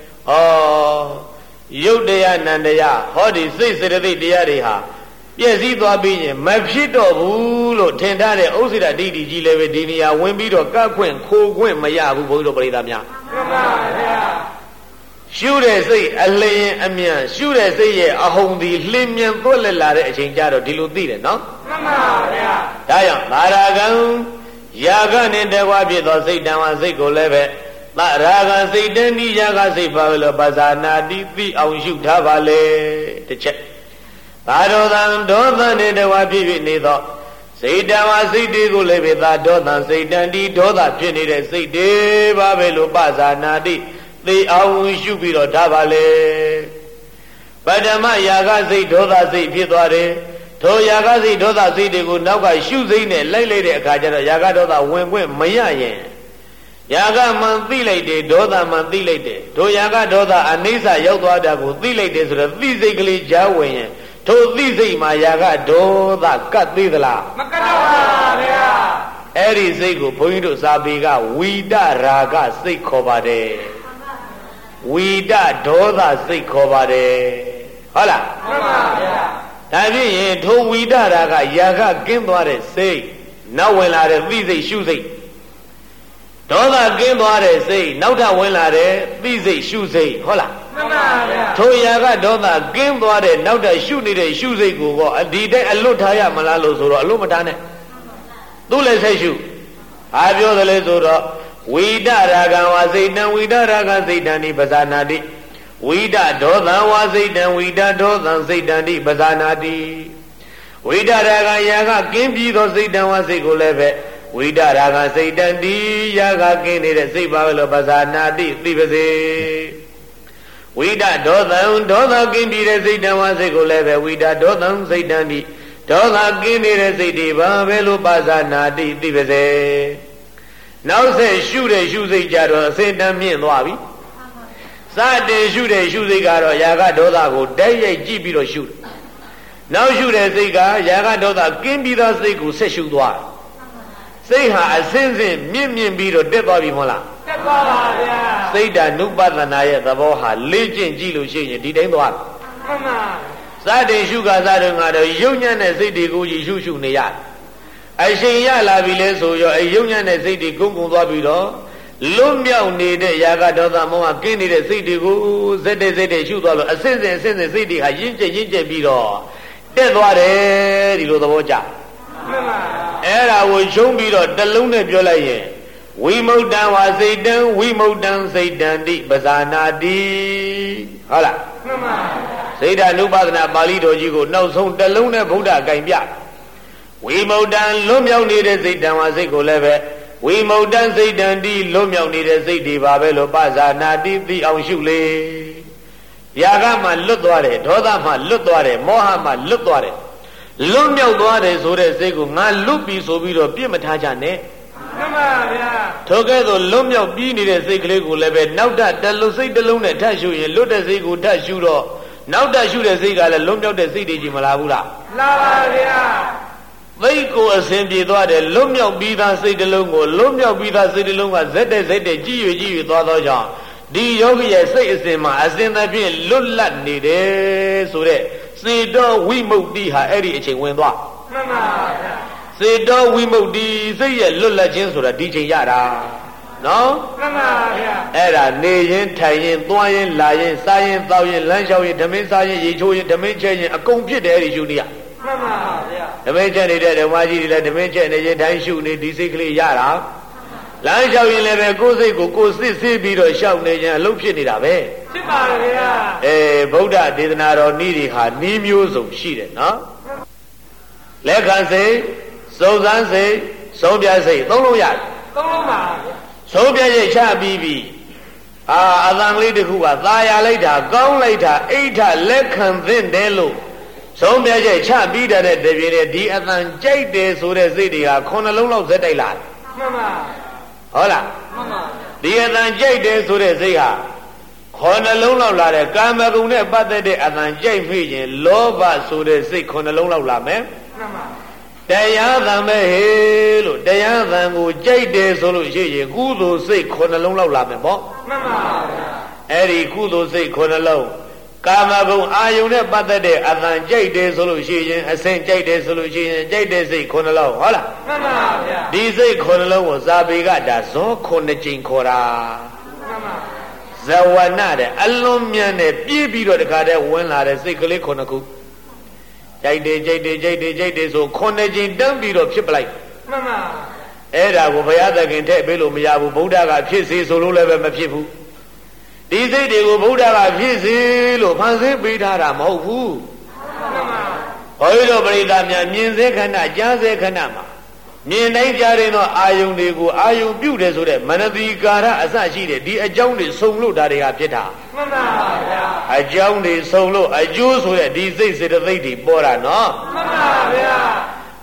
A: ယုတ်တရားနန္တရားဟောဒီစိတ်စေတသိက်တရားတွေဟာပြည့်စည်သွားပြီးရင်မဖြစ်တော့ဘူးလို့ထင်ထားတဲ့ဥစ္စေတဒိဋ္ဌိကြီးလည်းပဲဒီနေရာဝင်ပြီးတော့ကပ်ခွင့်ခိုးခွင့်မရဘူးဘုန်းကြီးတို့ပရိသတ်များ
B: မှန်ပါဗျာ
A: ရှုတဲ့စိတ်အလျင်အမြန်ရှုတဲ့စိတ်ရဲ့အဟုန်ဒီလင်းမြန်သွက်လက်လာတဲ့အချိန်ကျတော့ဒီလိုသိတယ်နော်
B: မှန်ပါဗျာ
A: ဒါကြောင့်သာရကံယာကနဲ့တကွာဖြစ်သောစိတ်တံဝစိတ်ကိုလည်းပဲသရာဂစိတ်တဏိယာကစိတ်ပါလို့ပါဇာနာတိသိအောင်ရှုထားပါလေတစ်ချက်သာဒောသံဒေါသနဲ့တကွာဖြစ်ဖြစ်နေသောစိတ်တံဝစိတ်တွေကိုလည်းပဲသာဒေါသစိတ်တန်ဒီဒေါသဖြစ်နေတဲ့စိတ်တွေပါပဲလို့ပါဇာနာတိသိအောင်ရှုပြီးတော့ထားပါလေပထမယာကစိတ်ဒေါသစိတ်ဖြစ်သွားတယ်ထိုယာကစိတ်ဒေါသစိတ်တွေကိုနောက်ကရှုစိတ်နဲ့လိုက်လိုက်တဲ့အခါကျတော့ယာကဒေါသဝင်ခွင့်မရရင်ယာကမှန်သိလိုက်တယ်ဒေါသမှန်သိလိုက်တယ်တို့ယာကဒေါသအနိစ္စရောက်သွားတာကိုသိလိုက်တယ်ဆိုတော့သိစိတ်ကလေးကြားဝင်ရင်တို့သိစိတ်မှာယာကဒေါသကတ်သေးသလား
B: မကတ်တော့ပါဗျာ
A: အဲ့ဒီစိတ်ကိုဘုန်းကြီးတို့စာပေကဝိတရာဂစိတ်ခေါ်ပါတယ်ဝိတဒေါသစိတ်ခေါ်ပါတယ်ဟုတ်လား
B: မှန်ပါဗျာ
A: ဒါဖြင့်ရင်ထိုဝိတရာဂယာကကင်းသွားတဲ့စိတ်နောက်ဝင်လာတဲ့သိစိတ်ရှုစိတ်ဒေါသကင်းသွားတဲ့စိတ်နောက်ထပ်ဝင်လာတဲ့သိစိတ်ရှုစိတ်ဟုတ်လား
B: မှန်ပါဗျာ
A: ထိုယာကဒေါသကင်းသွားတဲ့နောက်ထပ်ရှုနေတဲ့ရှုစိတ်ကိုဒီတိုင်းအလွတ်ထားရမလားလို့ဆိုတော့အလွတ်မထားနဲ့သူ့လည်းစိတ်ရှုဟာပြောတယ်လေဆိုတော့ဝိတရာဂံဝါစိတ်တံဝိတရာဂစိတ်တံဒီပဇာနာတိဝိတဒေါသံဝါစိတ်တံဝိတဒေါသံစိတ်တံဒီပဇာနာတိဝိတရာဂယာကကင်းပြီးသောစိတ်တံဝါစိတ်ကိုလည်းပဲဝိတရာဂစိတ်တံဒီယာကကင်းနေတဲ့စိတ်ပါပဲလို့ပဇာနာတိသိပါစေဝိတဒေါသံဒေါသကင်းပြီးတဲ့စိတ်တံဝါစိတ်ကိုလည်းပဲဝိတဒေါသံစိတ်တံဒီဒေါသကင်းနေတဲ့စိတ်တွေပါပဲလို့ပဇာနာတိသိပါစေနောက်ဆက်ရှုတဲ့ရှုစိတ်ကြတော့အစင်တန်းမြင့်သွားပြီစတင်ရှုတဲ့ရှုစိတ်ကတော့ယာကဒေါသကိုတိုက်ရိုက်ကြည့်ပြီးတော့ရှုတယ်နောက်ရှုတဲ့စိတ်ကယာကဒေါသကင်းပြီးသောစိတ်ကိုဆက်ရှုသွားစိတ်ဟာအစင်းစင်းမြင့်မြင့်ပြီးတော့တက်သွားပြီမဟုတ်လား
B: တက်သွားပါဗျာ
A: စိတ်ဓာနုပဒနာရဲ့သဘောဟာလေ့ကျင့်ကြည့်လို့ရှိရင်ဒီတိုင်းသွား
B: မှန်ပါ
A: စတင်ရှုကစတဲ့ကတော့ယုံညံ့တဲ့စိတ်တွေကိုကြီးရှုနေရအရှင်ရလာပြီလဲဆိုရောယုံညံ့တဲ့စိတ်တွေကုန်းကုန်းသွားပြီးတော့လွတ်မြောက်နေတဲ့ယာကဒေါသမောဟကင်းနေတဲ့စိတ်တွေကိုဇက်တဲ့ရှုသွားလို့အစင်းစင်စိတ်တွေဟာရင့်ကျက်ပြီးတော့တက်သွားတယ်ဒီလိုသဘောကျ
B: မှန်ပါ
A: အဲ့ဒါကိုရှုံးပြီးတော့တလုံးနဲ့ပြောလိုက်ရင်ဝိမု ddံ ဝါစိတ်တံဝိမု ddံ စိတ်တံတိပဇာနာတိဟုတ်လား
B: မှန်ပါ
A: စိတ်ဓာနုပါဒနာပါဠိတော်ကြီးကိုနောက်ဆုံးတလုံးနဲ့ဗုဒ္ဓဂိုင်ပြဝိမု ddံ လွတ်မြောက်နေတဲ့စိတ်တံဝါစိတ်ကိုလည်းပဲဝိမု ddံ စိတ်တံတိလွတ်မြောက်နေတဲ့စိတ်တွေပါပဲလို့ပဇာနာတိသိအောင်ရှုလေယာကမှလွတ်သွားတယ်ဒေါသမှလွတ်သွားတယ်မောဟမှလွတ်သွားတယ်လွတ်မြောက်သွားတယ်ဆိုတဲ့စိတ်ကိုငါလွတ်ပြီဆိုပြီးတော့ပြစ်မထားကြနဲ့
B: မှန်ပါဗျာ
A: ထိုကဲ့သို့လွတ်မြောက်ပြီးနေတဲ့စိတ်ကလေးကိုလည်းပဲနောက်တလူစိတ်တစ်လုံးနဲ့ထပ်ရှုရင်လွတ်တဲ့စိတ်ကိုထပ်ရှုတော့နောက်တရှုတဲ့စိတ်ကလည်းလွတ်မြောက်တဲ့စိတ်တွေကြီးမလာဘူးလား
B: လာပါဗျာ
A: သိကိုအစဉ်ပြေသွားတယ်လွတ်မြောက်ပြီးသားစိတ်တစ်လုံးကိုလွတ်မြောက်ပြီးသားစိတ်တစ်လုံးကဇက်တဲ့ကြည်ရွသွားသောကြောင့်ဒီယောဂီရဲ့စိတ်အစဉ်မှာအစဉ်သဖြင့်လွတ်လပ်နေတယ်ဆိုတဲ့စေတောဝိမု ക്തി ဟာအဲ့ဒီအချိန်ဝင်သွား
B: မှန်ပါဗျာ
A: စေတောဝိမု ക്തി စိတ်ရဲ့လွတ်လပ်ခြင်းဆိုတာဒီချိန်ရတာနော်
B: မှန်ပါဗျာ
A: အဲ့ဒါနေရင်ထိုင်ရင်သွားရင်လာရင်စားရင်တောက်ရင်လမ်းလျှောက်ရင်ဓမင်းစားရင်ရေချိုးရင်ဓမင်းချက်ရင်အကုန်ဖြစ်တယ်အဲ့ဒီရှုနေရ
B: မှန်ပါဗျာ
A: ဓမင်းချက်နေတဲ့ဓမ္မကြီးတွေလည်းဓမင်းချက်နေရင်တိုင်းရှုနေဒီစိတ်ကလေးရတာလမ်းလျှောက်ရင်လည်းပဲကိုယ်စိတ်ကိုစစ်ဆေးပြီးတော့ရှောက်နေရင်အလုပ်ဖြစ်နေတာပဲ
B: ဖြစ်ပါဗျာ
A: ဗုဒ္ဓဒေသနာတော်ဤတွေဟာဤမျိုးစုံရှိတယ်နော်လက်ခံစိတ်စုံစမ်းစိတ်ဆုံးဖြတ်စိတ်သုံးလုံးရတယ်
B: သုံးလုံးပါ
A: ဆုံးဖြတ်စိတ်ချပြီးပြီအသံကလေးတစ်ခုကသာယာလိုက်တာကောင်းလိုက်တာအိဋ္ဌလက်ခံသင့်တယ်လို့ဆုံးဖြတ်စိတ်ချပြီးတဲ့တပြင်းနဲ့ဒီအသံကြိုက်တယ်ဆိုတဲ့စိတ်တွေက9လုံးလောက်ဇက်တိုက်လာတယ်
B: မှန်ပါ
A: ဟုတ်လား
B: မှန်ပါ
A: ဒီအသံကြိုက်တယ်ဆိုတဲ့စိတ်ဟာ9လုံးလောက်လာတဲ့ကာမဂုဏ်နဲ့ပတ်သက်တဲ့အသံကြိုက်ဖြစ်ရင်လောဘဆိုတဲ့စိတ်9လုံးလောက်လာမယ်
B: မှန်ပါ
A: တရားသံပဲဟေးလို့တရားသံကိုကြိုက်တယ်ဆိုလို့ရှိရင်ကုသိုလ်စိတ်9လုံးလောက်လာမယ်ပေါ့
B: မှန်ပါဗျာ
A: အဲ့ဒီကုသိုလ်စိတ်9လုံးကာမဂုဏ်အာယုန်နဲ့ပတ်သက်တဲ့အသံကြိုက်တယ်ဆိုလို့ရှိရင်အစဉ်ကြိုက်တယ်ဆိုလို့ရှိရင်ကြိုက်တဲ့စိတ်9လုံးဟုတ်လား
B: မှန်ပါဗျာ
A: ဒီစိတ်9လုံးကိုဇာပေကဒါဇော9ကြိမ်ခေါ်တာ
B: မှန်ပါ
A: ဇဝနာတဲ့အလွန်မြန်နဲ့ပြေးပြီးတော့တခါတည်းဝင်လာတဲ့စိတ်ကလေး9ခုကြိုက်တယ်ဆို9ကြိမ်တန်းပြီးတော့ဖြစ်ပလိုက်
B: မှန်ပါ
A: အဲ့ဒါကိုဘုရားသခင်ထည့်ပေးလို့မရဘူးဗုဒ္ဓကဖြစ်စေဆိုလို့လည်းပဲမဖြစ်ဘူးဒီစိတ်တွေကိုဗုဒ္ဓကဖြစ်စေလို့ဖန်ဆင်းပေးထားတာမဟုတ်ဘူး
B: မှန်ပါ
A: ဘုရားတော်ပရိသတ်များမြင်စေခဏကြားစေခဏမှာမြင်တိုင်းကြားရင်တော့အာယုန်တွေကိုအာယုန်ပြုတ်တယ်ဆိုတဲ့မနတိကာရအစရှိတယ်ဒီအကြောင်းတွေစုံလို့ဒါတွေကဖြစ်တာ
B: မှန်ပါဗျာ
A: အကြောင်းတွေစုံလို့အကျိုးဆိုတဲ့ဒီစိတ်စေတသိက်တွေပေါ်တာနော်
B: မှန်ပါဗျာ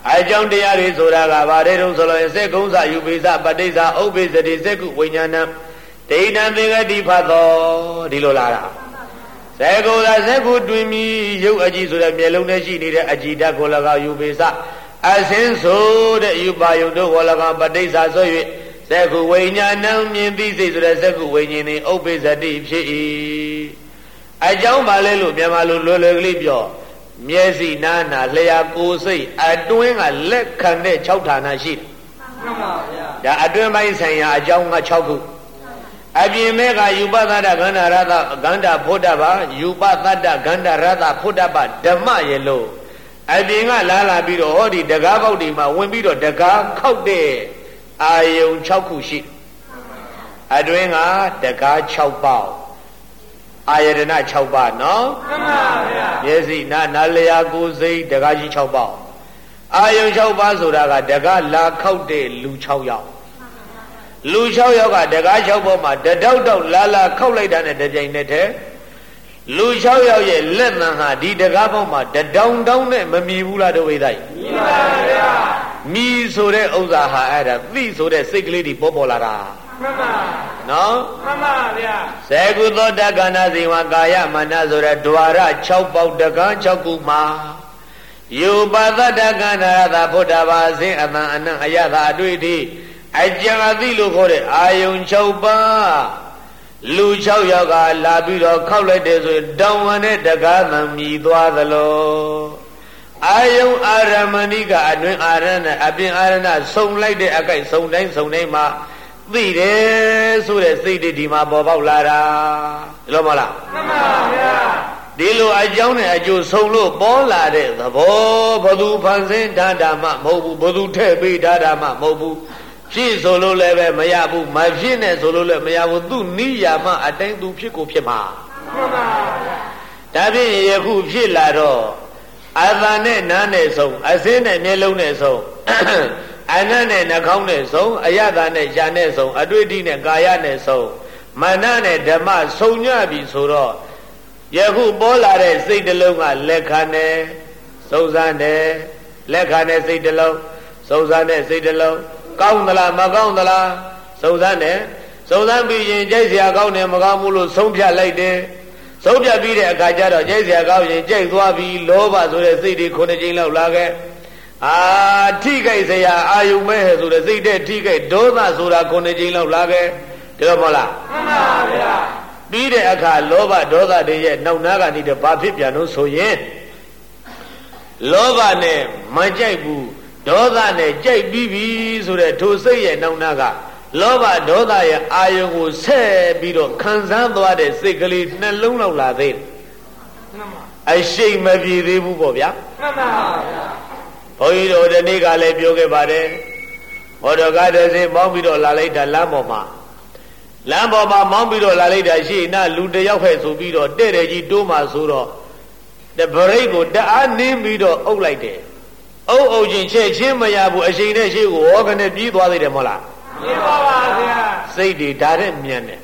A: အကြောင်းတရားတွေဆိုတာကဘာတွေတုံးဆိုလို့စက်ကုံးစာယူပိစပဋိစ္စဥပ္ပိစတိစက္ကုဝိညာဏဒိဋ္ဌံသင်္ကတိဖတ်တော်ဒီလိုလာတာစက်ကုံးသာစက်ကုတွင်မီရုပ်အကြည့်ဆိုတဲ့မျက်လုံးနဲ့ရှိနေတဲ့အကြည်ဓာတ်ကို၎င်းယူပိစအစင်းဆိုတဲ့ယူပါယုံတို့ကို၎င်းပဋိစ္စဆို၍စက္ကုဝိညာဏမြင်သိစိတ်ဆိုတဲ့စက္ကုဝိညာဉ်သည်ဥပ္ပိစတိဖြစ်၏အကြောင်းပါလဲလို့မြန်မာလိုလွယ်လွယ်ကလေးပြောမျက်စိနားနာလျှာကိုယ်စိတ်အတွင်းကလက်ခံတဲ့6ဌာနရှိတယ်မှန်ပါဗျာဒါအတွင်းပိုင်းဆိုင်ရာအကြောင်းက6ခုအပြင်မဲ့ကယူပသတ္တခန္ဓာရတ္တခန္ဓာဖုဒ္ဓဘာယူပသတ္တခန္ဓာရတ္တဖုဒ္ဓဘာဓမ္မရဲ့လို့အပြင်ကလာပြီးတော့ဟောဒီတကားပေါက်ဒီမှာဝင်ပြီးတော့တကားခောက်တဲ့အာယုံ6ခုရှိအတွင်းကတကား6ပေါက်အာယတနာ6ပါးနော်မှန်ပါဗျာမျက်စိနားလျှာကိုယ်စိတ်တကားကြီး6ပေါက်အာယုံ6ပါးဆိုတာကတကားလာခောက်တဲ့လူ6ယောက်လူ6ယောက်ကတကား6ပေါက်မှာတတောက်တောက်လာခောက်လိုက်တာနဲ့တကြိမ်နဲ့တည်းလူ6ယောက်ရဲ့လက်သံဟာဒီတကားပေါက်မှာတတောင်တောင်းနဲ့မမြည်ဘူးလားတို့ဝိသိမြည်ပါဗျာမြည်ဆိုတဲ့ဥစ္စာဟာအဲ့ဒါသိဆိုတဲ့စိတ်ကလေးတွေပေါ်လာတာမှန်ပါနော်မှန်ပါဗျာဇေကုသောတက္ကနာဇိဝကာယမနဆိုတဲ့ द्वार 6ပေါက်တကား6ခုမှာယူပသတ္တကန္နာရသဗုဒ္ဓဘာအစဉ်အတန်အနံ့အယတာအတွေ့အထိအကြံအသိလို့ခေါ်တဲ့အာယုံ6ပါးလူ6ယောက်ကလာပြီးတော့ခောက်လိုက်တယ်ဆိုရင်တောင်းဝနဲ့တကားမှမြည်သွားသလိုအာယုံအာရမဏိကအတွင်အာရဏအပြင်အာရဏစုံလိုက်တဲ့အကိုက်စုံတိုင်းမှာသိတယ်ဆိုတဲ့စိတ်တွေဒီမှာပေါ်ပေါက်လာတာဒီလိုမဟုတ်လားမှန်ပါဗျာဒီလိုအကြောင်းနဲ့အကျိုးဆုံးလို့ပေါ်လာတဲ့သဘောဘသူဖန်ဆင်းထားတာမှမဟုတ်ဘူးဘသူထည့်ပေးထားတာမှမဟုတ်ဘူးဖြစ်ဆိုလို့လည်းပဲမရဘူးမဖြစ်နဲ့ဆိုလို့လည်းမရဘူးသူနိယာမအတိုင်းသူဖြစ်ကိုဖြစ်မှာမှန်ပါဗျာဒါဖြင့်ယခုဖြစ်လာတော့အာသာနဲ့နားနဲ့ဆုံးအစင်းနဲ့မျက်လုံးနဲ့ဆုံးအနတ်နဲ့နှာခေါင်းနဲ့ဆုံးအယတာနဲ့ရှာနဲ့ဆုံးအတွေ့အထိနဲ့ကာယနဲ့ဆုံးမာနနဲ့ဓမ္မဆုံးညပြီဆိုတော့ယခုပေါ်လာတဲ့စိတ်တစ်လုံးကလက်ခံတယ်စုံစမ်းတယ်လက်ခံတဲ့စိတ်တစ်လုံးစုံစမ်းတဲ့စိတ်တစ်လုံးကောင်းသလားမကောင်းသလားစုံစမ်းတယ်စုံစမ်းပြီးရင်ကြိုက်စရာကောင်းတယ်မကောင်းဘူးလို့ဆုံးဖြတ်လိုက်တယ်ဆုံးဖြတ်ပြီးတဲ့အခါကျတော့ကြိုက်စရာကောင်းရင်ကြိုက်သွားပြီးလောဘဆိုတဲ့စိတ်တွေ9ကြိမ်လောက်လာခဲ့ထိခိုက်စရာအာယုံမဲ့ဆိုတဲ့စိတ်တဲ့ထိခိုက်ဒေါသဆိုတာ9ကြိမ်လောက်လာခဲ့ဒီလိုမဟုတ်လားမှန်ပါဗျာပြီးတဲ့အခါလောဘဒေါသတွေရဲ့နောက်နာကနေတော့ဘာဖြစ်ပြန်လို့ဆိုရင်လောဘနဲ့မကြိုက်ဘူးဒေါသနဲ့ကြိုက်ပြီးပြီဆိုတဲ့ထိုစိတ်ရဲ့နောက်နာကလောဘဒေါသရဲ့အာယုံကိုဆက်ပြီးတော့ခံစားသွားတဲ့စိတ်ကလေးနှလုံးလောက်လာသေးတယ်မှန်ပါအရှိန်မပြေသေးဘူးပေါ့ဗျာမှန်ပါဗျာဘုန်းကြီးတို့ဒီနေ့ကလည်းပြောခဲ့ပါတယ်ဘောတော်ကားတစ်စင်းမောင်းပြီးတော့လာလိုက်တာလမ်းပေါ်မှာမောင်းပြီးတော့လာလိုက်တာရှိနာလူတယောက်ဖက်ဆိုပြီးတော့တဲ့တယ်ကြီးတိုးမှဆိုတော့တပရိတ်ကိုတအားနင်းပြီးတော့အုပ်လိုက်တယ်အုပ်ချင်းချက်ချင်းမရဘူးအရှိန်နဲ့ရှိကိုဝေါကနေပြေးသွားသေးတယ်မဟုတ်လားပြေးပါပါဗျာစိတ်တွေဒါတဲ့မြန်တယ်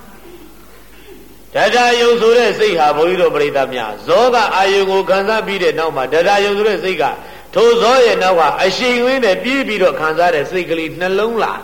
A: ဒါယုံဆိုတဲ့စိတ်ဟာဘုန်းကြီးတို့ပြိဿများဇောကအာယုံကိုခံစားပြီးတဲ့နောက်မှာဒါယုံဆိုတဲ့စိတ်ကထိုဇောရဲ့နောက်ကအရှိန်ဝင်းနဲ့ပြေးပြီးတော့ခံစားတဲ့စိတ်ကလေးနှလုံးလာ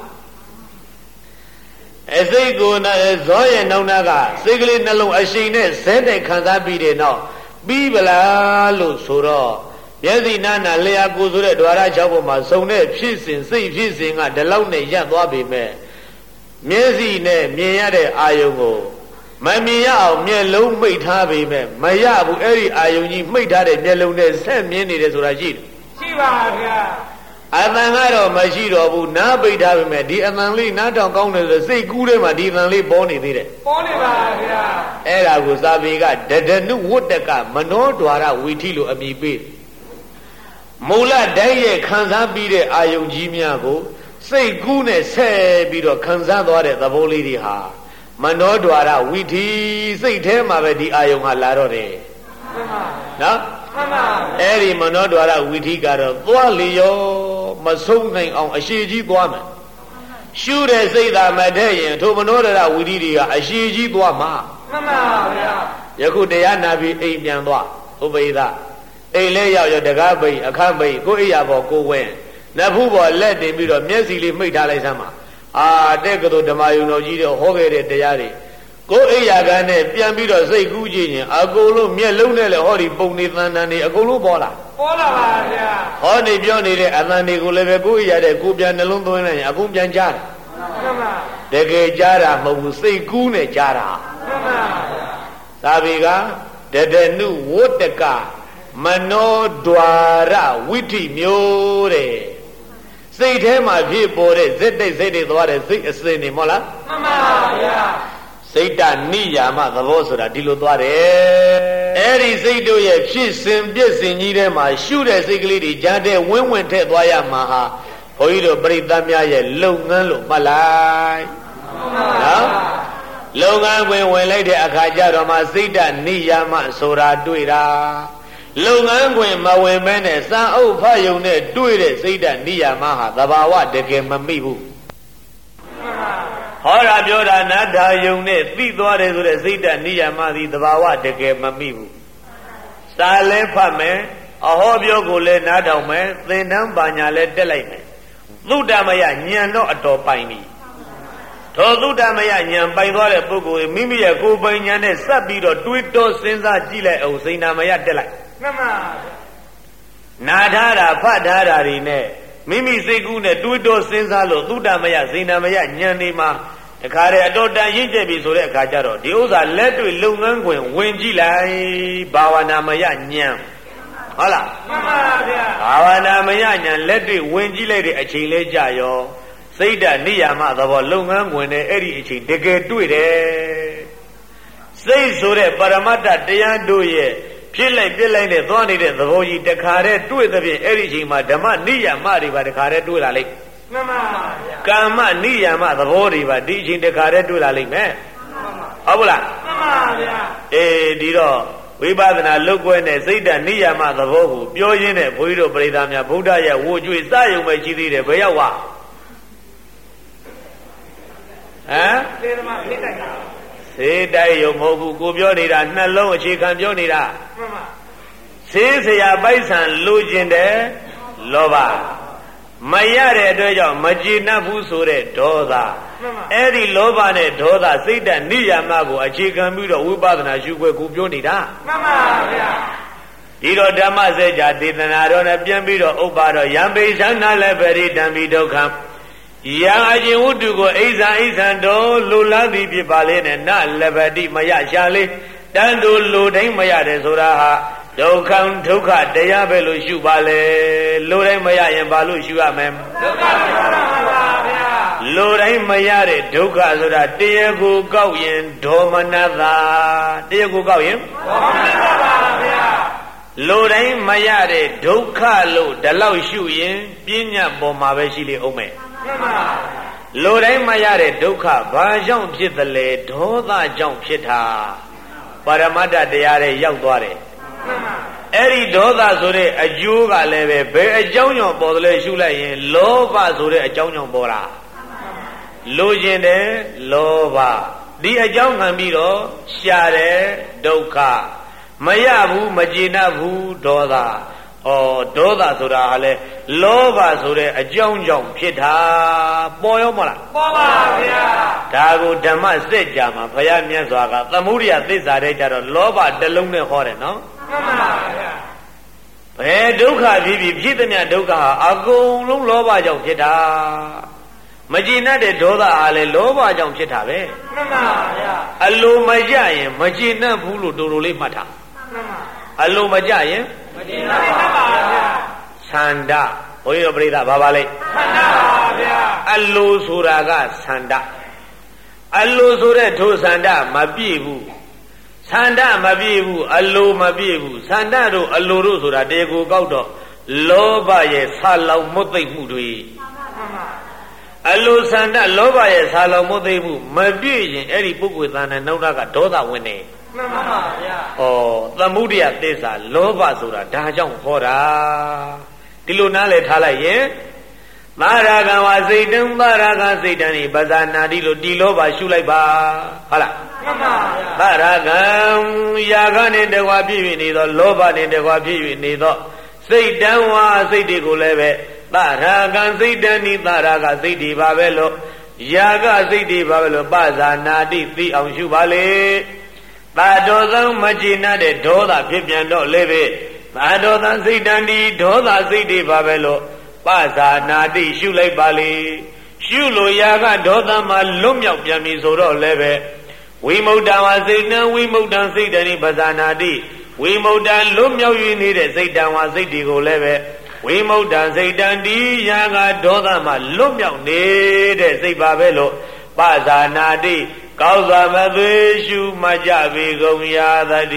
A: အစိတ်ကိုဇောရဲ့နောက်နာကစိတ်ကလေးနှလုံးအရှိန်နဲ့ဇဲတဲ့ခံစားပြီးတဲ့နောက်ပြီးပလားလို့ဆိုတော့မျက်စိနာနာလျှာကိုဆိုတဲ့ द्वार 6ပေါ်မှာစုံတဲ့ဖြစ်စဉ်စိတ်ဖြစ်စဉ်ကဒီလောက်နဲ့ရပ်သွားပြီမဲ့မျက်စိနဲ့မြင်ရတဲ့အာယုံကိုမမြင်ရအောင်မျက်လုံးမိတ်ထားပြီမဲ့မရဘူးအဲ့ဒီအာယုံကြီးမိတ်ထားတဲ့မျက်လုံးနဲ့ဆက်မြင်နေတယ်ဆိုတာရှိတယ်ရှိပါဗျာအတန်ကတော့မရှိတော့ဘူးနားပိတ်ထားပြီမဲ့ဒီအတန်လေးနားတောင်ကောင်းတယ်ဆိုစိတ်ကူးထဲမှာဒီအတန်လေးပေါ်နေသေးတယ်ပေါ်နေပါဗျာအဲ့ဒါကိုသာပေကဒဒနုဝတ္တကမနော द्वार ဝီထိလို့အမည်ပေးမူလတိုင်းရဲ့ခံစားပြီးတဲ့အာယုံကြီးများကိုစိတ်ကူးနဲ့ဆက်ပြီးတော့ခံစားသွားတဲ့သဘောလေးတွေဟာမနော द्वार ဝီထိစိတ်ထဲမှာပဲဒီအာယုံဟာလာတော့တယ်မှန်ပါနော်မှန်ပါအဲ့ဒီမနော द्वार ဝီထိကတော့သွားလျောမဆုံးနိုင်အောင်အရှိကြီးသွားမယ်ရှုတဲ့စိတ်သာမထည့်ရင်ထိုမနော द्वार ဝီထိတွေကအရှိကြီးသွားမှာမှန်ပါဗျာယခုတရားနာပြီးအိမ်ပြန်သွားဥပိ္ပဒအိမ်လဲရောက်ရတကားပိတ်အခန်းပိတ်ကိုအိယာပေါ်ကိုဝင်းနဖူးပေါ်လက်တင်ပြီးတော့မျက်စီလေးမှိတ်ထားလိုက်စမ်းပါတဲ့ကတော်ဓမ္မယုံတော်ကြီးတော့ဟောခဲ့တဲ့တရားတွေကိုအိယာကန်းနဲ့ပြန်ပြီးတော့စိတ်ကူးကြည့်ရင်အကုန်လုံးမျက်လုံးနဲ့လည်းဟောဒီပုံနေသဏ္ဍာန်တွေအကုန်လုံးပေါ်လာပါဗျာဟောဒီပြောနေတဲ့အသံတွေကိုလည်းပဲကိုအိယာတဲ့ကိုပြန်နှလုံးသွင်းလိုက်ရင်အကုန်ပြန်ကြားတယ်မှန်ပါတကယ်ကြားတာမဟုတ်ဘူးစိတ်ကူးနဲ့ကြားတာမှန်ပါသာဘီကတတနုဝတ္တကမနောဒွါရဝိထိမျိုးတဲ့စိတ်ထဲမှာဖြစ်ပေါ်တဲ့ဇက်တိတ်စိတ်တွေသွားတဲ့စိတ်အစဉ်နေမဟုတ်လားမှန်ပါဗျာစိတ်တနိယာမသဘောဆိုတာဒီလိုသွားတယ်အဲ့ဒီစိတ်တို့ရဲ့ဖြစ်စဉ်ပြည့်စင်ကြီးထဲမှာရှုတဲ့စိတ်ကလေးတွေကြားတဲ့ဝင်းဝင်ထည့်သွားရမှာဟာဘုန်းကြီးတို့ပရိသတ်များရဲ့လုပ်ငန်းလို့မှတ်လိုက်နော်လုပ်ငန်းဝင်လိုက်တဲ့အခါကျတော့မှစိတ်တနိယာမဆိုတာတွေ့တာလုပ်ငန်းခွင်မဝင်မဲနဲ့စံအုပ်ဖတ်ယုံနဲ့တွေ့တဲ့စိတ်ဓာတ်နိယာမဟာသဘာဝတကယ်မမိဘူးဟောတာပြောတာနတ္ထာယုံနဲ့သိသွားတယ်ဆိုတဲ့စိတ်ဓာတ်နိယာမသည်သဘာဝတကယ်မမိဘူးစာလဲဖတ်မယ်အဟောပြောကိုလည်းနားထောင်မယ်သင်္นานပါညာလည်းတက်လိုက်မယ်သုတ္တမယဉာဏ်တော့အတော်ပိုင်ပြီသောသုတ္တမယဉာဏ်ပိုင်သွားတဲ့ပုဂ္ဂိုလ်မိမိရဲ့ကိုယ်ပိုင်ဉာဏ်နဲ့စပ်ပြီးတော့တွေးတောစဉ်းစားကြည့်လိုက်အောင်စိဏမယတက်လိုက်မှန်ပါနာထားတာဖတ်ထားတာတွေနဲ့မိမိစိတ်ကူးနဲ့တွေးတောစဉ်းစားလို့သုတ္တမယစိဏမယဉာဏ်တွေမှာတခါတည်းအတော်တန်ရင့်ကျက်ပြီဆိုတဲ့အခါကျတော့ဒီဥစ္စာလက်တွေ့လုပ်ငန်းခွင်ဝင်ကြည့်လိုက်ဘာဝနာမယဉာဏ်ဟုတ်လားမှန်ပါဗျာဘာဝနာမယဉာဏ်လက်တွေ့ဝင်ကြည့်လိုက်တဲ့အချိန်လေးကြာရောစိတ်ဓာတ်နိယာမသဘောလုပ်ငန်းဝင်တဲ့အဲ့ဒီအချိန်တကယ်တွေ့တယ်စိတ်ဆိုတဲ့ပရမတ္တတရားတို့ရဲ့ဖြစ်လိုက်ပြစ်လိုက်နဲ့သွားနေတဲ့သဘောကြီးတခါတည်းတွေ့တဲ့ဖြင့်အဲ့ဒီအချိန်မှာဓမ္မနိယာမတွေပါတခါတည်းတွေ့လာလိမ့်မှန်ပါဗျာကာမနိယာမသဘောတွေပါဒီအချိန်တခါတည်းတွေ့လာလိမ့်မယ်ဟုတ်ဘူးလားမှန်ပါဗျာဒီတော့ဝိပဿနာလုတ်ကွဲနဲ့စိတ်ဓာတ်နိယာမသဘောကိုပြောရင်းနဲ့ဘုန်းကြီးတို့ပရိသတ်များဗုဒ္ဓရဲ့ဝိကျွေးစရုံပဲရှိသေးတယ်ဘယ်ရောက်ဝစေတမဖိတိုက်တာစေတိုက်ရုံမဟုတ်ဘူးကိုပြောနေတာနှလုံးအခြေခံပြောနေတာမှန်ပါစေးစရာပိုက်ဆံလိုချင်တယ်လောဘမရတဲ့အတွက်ကြောင့်မကျေနပ်ဘူးဆိုတဲ့ဒေါသအဲ့ဒီလောဘနဲ့ဒေါသစိတ်ဓာတ်နိယာမကိုအခြေခံပြီးတော့ဝိပဿနာရှုခွဲကိုပြောနေတာမှန်ပါဗျာဒီတော့ဓမ္မစကြာဒေသနာတော်နဲ့ပြန်ပြီးတော့ဥပ္ပါတော့ယံပိသနာလည်းပရိတံပိဒုက္ခယံအကျင်ဝတ္ထုကိုအိဇာအိဇံတော်လူလားသည်ဖြစ်ပါလေနဲ့နလဘတိမရရှာလေးတန်တူလူတိုင်းမရတယ်ဆိုတာဟာဒုက္ခဒုက္ခတရားပဲလို့ရှုပါလေလူတိုင်းမရရင်ဘာလို့ရှုရမလဲဒုက္ခပါဗျာလူတိုင်းမရတဲ့ဒုက္ခဆိုတာတရားကိုကောက်ရင်ဒေါမနတာတရားကိုကောက်ရင်ဒေါမနတာပါဗျာလူတိုင်းမရတဲ့ဒုက္ခလို့ဒီလောက်ရှုရင်ပညာပေါ်မှာပဲရှိလေအောင်မယ်လူတိုင်းမရတဲ့ဒုက္ခဘာကြောင့်ဖြစ်သလဲဒေါသကြောင့်ဖြစ်တာပရမတ္တတရားတွေရောက်သွားတယ်အဲ့ဒီဒေါသဆိုတဲ့အကျိုးကလည်းပဲဘယ်အကြောင်းကြောင့်ပေါ်တယ်လဲရှုလိုက်ရင်လောဘဆိုတဲ့အကြောင်းကြောင့်ပေါ်တာလိုချင်တယ်လောဘဒီအကြောင်းခံပြီးတော့ရှာတယ်ဒုက္ခမရဘူးမကျေနပ်ဘူးဒေါသဒေါသဆိုတာဟာလေလောဘဆိုတဲ့အကြောင်းကြောင့်ဖြစ်တာပေါ်ရောမလားပေါ်ပါဗျာဒါကိုဓမ္မစက်ကြမှာဘုရားမြတ်စွာကသမုဒိယသစ္စာတဲ့ကြတော့လောဘတစ်လုံးနဲ့ဟောတယ်နော်မှန်ပါဗျာဘယ်ဒုက္ခဖြစ်ဖြစ်သမျှဒုက္ခဟာအကုန်လုံးလောဘကြောင့်ဖြစ်တာမကျေနပ်တဲ့ဒေါသဟာလေလောဘကြောင့်ဖြစ်တာပဲမှန်ပါဗျာအလိုမကြရင်မကျေနပ်ဘူးလို့တော်တော်လေးမှတ်ထားမှန်ပါအလိုမကြရင်မကျေနပ်ပါဗျာသန္တာဘုန်းကြီးတို့ပြိဿဘာပါလဲသန္တာပါဗျာအလိုဆိုတာကသန္တာအလိုဆိုတဲ့ထိုသန္တာမပြည့်ဘူးသန္တာမပြည့်ဘူးအလိုမပြည့်ဘူးသန္တာတို့အလိုတို့ဆိုတာတေကိုကောက်တော့လောဘရဲ့ဆာလောင်မွတ်သိမ့်မှုတွေအလိုသန္တာလောဘရဲ့ဆာလောင်မွတ်သိမ့်မှုမပြည့်ရင်အဲ့ဒီပုဂ္ဂိုလ်သန္တာနှုတ်ကဒေါသဝင်နေမှန်ပါဗျာသမုဒိယသစ္စာလောဘဆိုတာဒါကြောင့်ဟောတာဒီလိုနားလည်ထားလိုက်ရင်မာရာဂံဝစိတ်တံမာရာဂစိတ်တံဤပဇာနာတိလို့ဒီလောဘရှုလိုက်ပါဟုတ်လားသရကံယာကနဲ့တကွာပြည့်နေသောလောဘနဲ့တကွာပြည့်နေသောစိတ်တံဝါစိတ်တွေကိုလည်းပဲသရကံစိတ်တံနိသရကစိတ်တွေပါပဲလို့ယာကစိတ်တွေပါပဲလို့ပဇာနာတိသိအောင်ရှုပါလေသာတော်ဆုံးမကြည်နတဲ့ဒေါသဖြစ်ပြန်တော့လည်းပဲသာတော်သံစိတ်တံဒီဒေါသစိတ်တွေပါပဲလို့ပဇာနာတိရှုလိုက်ပါလေရှုလို့ယာကဒေါသမှာလွတ်မြောက်ပြန်ပြီဆိုတော့လည်းပဲဝိမု ക്ത ဝါစိတ်တံဝိမု ക്ത စိတ်တံဒီပဇာနာတိဝိမု ക്ത လွတ်မြောက်၍နေတဲ့စိတ်တံဝါစိတ်တွေကိုလည်းပဲဝိမု ക്ത စိတ်တံဒီယာကဒေါသမှာလွတ်မြောက်နေတဲ့စိတ်ပါပဲလို့ပဇာနာတိကောင်းစွာမသွေရှုမှကြပေကုန်ရာသတ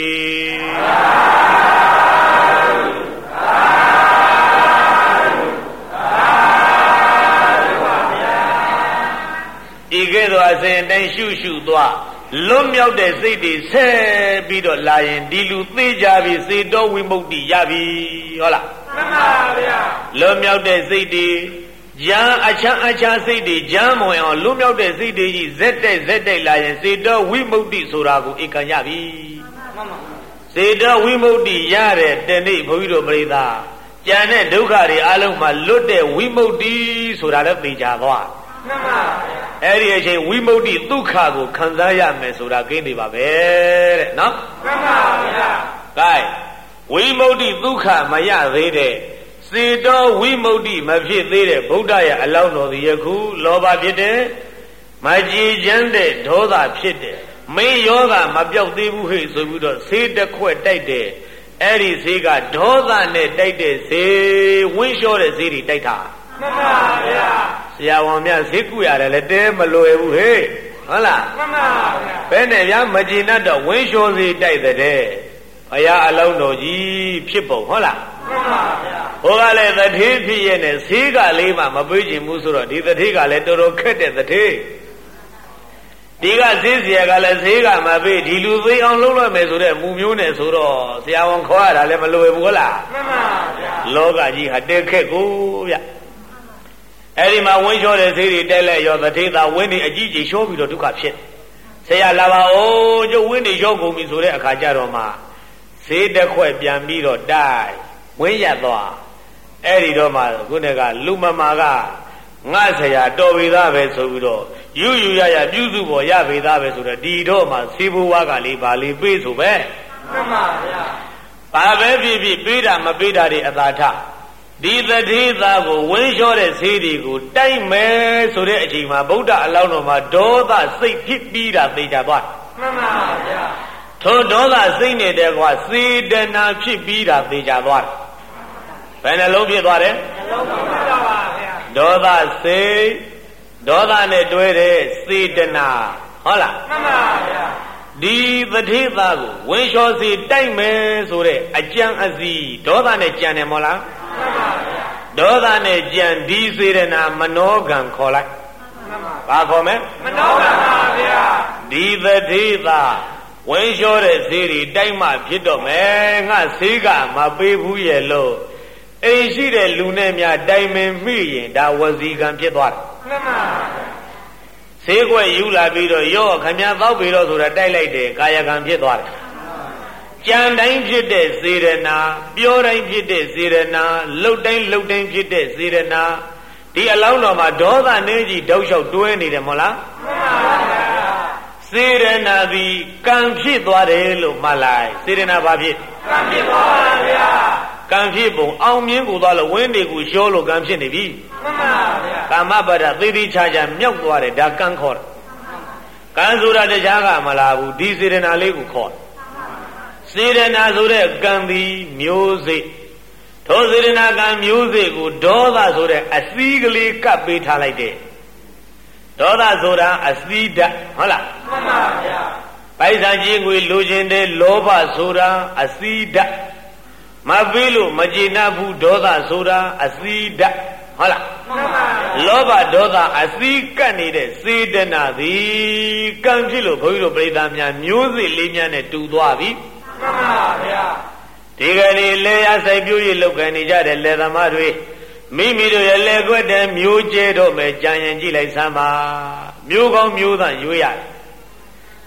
A: ည်းဤကဲ့သို့အစဉ်တိုင်းရှုရှုသွားလွတ်မြောက်တဲ့စိတ်တွေဆက်ပြီးတော့လာရင်ဒီလူသိကြပြီစေတောဝိမု ക്തി ရပြီဟုတ်လားမှန်ပါဗျာလွတ်မြောက်တဲ့စိတ်တွေဉာဏ်အခြားစိတ်တွေဉာဏ်မဝင်အောင်လွတ်မြောက်တဲ့စိတ်တွေကြီးဇက်တိုက်လာရင်စေတောဝိမု ക്തി ဆိုတာကိုဧကံရပြီမှန်ပါစေတောဝိမု ക്തി ရတဲ့တနေ့ဘုန်းကြီးတို့ပြိဿာကြံတဲ့ဒုက္ခတွေအလုံးမှာလွတ်တဲ့ဝိမု ക്തി ဆိုတာလည်းသိကြသွားမှန်ပါအဲ့ဒီအချိန်ဝိမု ക്തി ဒုက္ခကိုခံစားရမယ်ဆိုတာကိန်းနေပါပဲတဲ့နော်မှန်ပါဗျာ gain ဝိမု ക്തി ဒုက္ခမရသေးတဲ့စေတောဝိမု ക്തി မဖြစ်သေးတဲ့ဗုဒ္ဓရဲ့အလောင်းတော်သည်ယခုလောဘဖြစ်တဲ့မကြည်ချမ်းတဲ့ဒေါသဖြစ်တဲ့မင်းယောဂမပြောက်သေးဘူးဟဲ့ဆိုပြီးတော့ဆေးတစ်ခွက်တိုက်တယ်အဲ့ဒီဆေးကဒေါသနဲ့တိုက်တဲ့ဆေးဝင်းလျှောတဲ့ဆေးတွေတိုက်တာမှန်ပါဗျာဆရာဝန်များဈေးကုရတယ်လေတဲမလွယ်ဘူးဟဲ့ဟုတ်လားမှန်ပါဗျာဘယ်နဲ့ဗျာမကြည်နဲ့တော့ဝင်းလျှောစေးတိုက်တဲ့ဘုရားအလောင်းတော်ကြီးဖြစ်ပုံဟုတ်လားမှန်ပါဗျာဟိုကလည်းသတိဖြစ်ရဲ့နဲ့ဈေးကလေးမှမပေးချင်ဘူးဆိုတော့ဒီသတိကလည်းတော်တော်ခက်တဲ့သတိဒီကဈေးเสียကလည်းဈေးကမပေးဒီလူသေးအောင်လုပ်လိုက်မယ်ဆိုတဲ့မူမျိုးနဲ့ဆိုတော့ဆရာဝန်ခေါ်ရတာလည်းမလွယ်ဘူးဟုတ်လားမှန်ပါဗျာလောကကြီးဟာတဲခက်ကိုဗျအဲ့ဒီမှာဝင်းလျှောတဲ့ဈေးတွေတက်လက်ရောသတိသာဝင်းတွေအကြီးကြီးလျှောပြီးတော့ဒုက္ခဖြစ်ဆရာလာပါဦးကျုပ်ဝင်းတွေလျှောကုန်ပြီဆိုတဲ့အခါကျတော့မှဈေးတစ်ခွက်ပြန်ပြီးတော့တိုက်ဝင်းရသွားအဲ့ဒီတော့မှခုနကလူမမာကငါဆရာတော်ပြီသားပဲဆိုပြီးတော့ယူရပြုစုပေါ်ရပြီသားပဲဆိုတော့ဒီတော့မှဆေးဘိုးဝါကလေးဗာလေးပေးဆိုပဲမှန်ပါဗျာဘာပဲဖြစ်ဖြစ်ပေးတာမပေးတာတွေအသာထဒီသတိသားကိုဝင်းလျှောတဲ့ဆေးတွေကိုတိုက်မယ်ဆိုတဲ့အချိန်မှာဗုဒ္ဓအလောင်းတော်မှာဒေါသစိတ်ဖြစ်ပြီးတာသိကြသွားမှန်ပါဗျာထိုဒေါသစိတ်နဲ့တည်းကစေတနာဖြစ်ပြီးတာသိကြသွားဘယ်နှလုံးဖြစ်သွားတယ်နှလုံးဖြစ်သွားပါဗျာဒေါသစိတ်ဒေါသနဲ့တွဲတဲ့စေတနာဟုတ်လားမှန်ပါဗျာဒီသတိသားကိုဝင်းလျှောစီတိုက်မယ်ဆိုတဲ့အကြံအစီဒေါသနဲ့ကြံတယ်မို့လားမှန်ပါဗျာဒေါသနဲ့ကြံဒီစေတနာမနောကံခေါ်လိုက်မှန်ပါဘာခေါ်မလဲမနောကံပါဗျာဒီသတိသားဝင်းလျှောတဲ့ဆေးတွေတိုက်မှဖြစ်တော့မယ်ငါဆေးကမပေးဘူးရဲ့လို့အိမ်ရှိတဲ့လူနဲ့များတိုင်ပင်မိရင်ဒါဝစီကံဖြစ်သွားတယ်မှန်ပါဆေးခွက်ယူလာပြီးတော့ရော့ခမည်းသောက်ပြီးတော့ဆိုတာတိုက်လိုက်တယ်ကာယကံဖြစ်သွားတယ်ကြံတိုင်းဖြစ်တဲ့စေရနာပြောတိုင်းဖြစ်တဲ့စေရနာလှုပ်တိုင်းဖြစ်တဲ့စေရနာဒီအလောင်းတော်မှာဒေါသနေကြီးတောက်လျှောက်တွဲနေတယ်မဟုတ်လားမှန်ပါဗျာစေရနာသည်ကံဖြစ်သွားတယ်လို့မှတ်လိုက်စေရနာဘာဖြစ်ကံဖြစ်သွားပါဗျာကံဖြစ်ပုံအောင်မြင်ကိုသွားလို့ဝင်းတွေကိုလျှောလို့ကံဖြစ်နေပြီမှန်ပါဗျာကာမပဒသေတိချာချာမြောက်သွားတယ်ဒါကံခေါ်တယ်ကံဆိုတာတရားကမလာဘူးဒီစေရနာလေးကိုခေါ်စေရနာဆိုတဲ့ကံသည်မျိုးစေ့ထိုစေရနာကံမျိုးစေ့ကိုဒေါသဆိုတဲ့အစည်းကလေးကပ်ပေးထားလိုက်တယ်ဒေါသဆိုတာအစည်းဓာတ်ဟုတ်လားမှန်ပါဗျာပိုက်ဆံကြီးငွေလိုချင်တဲ့လောဘဆိုတာအစည်းဓာတ်မပေးလို့မကျေနပ်ဘူးဒေါသဆိုတာအစည်းဓာတ်ဟုတ်လားမှန်ပါဗျာလောဘဒေါသအစည်းကပ်နေတဲ့စေတနာသည်ကံဖြစ်လို့ဘုန်းကြီးတို့ပြိဿများမျိုးစေ့လေးများနဲ့တူသွားပြီမှန်ပါဗျာဒီကနေ့လေရဆိုင်ပြိုးရလောက်ခံနေကြတဲ့လေသမားတွေမိမိတို့ရဲ့လေခွက်တဲ့မျိုးကျဲတော့မယ်ကြံရင်ကြည့်လိုက်စမ်းပါမျိုးကောင်းမျိုးသားရွေးရတယ်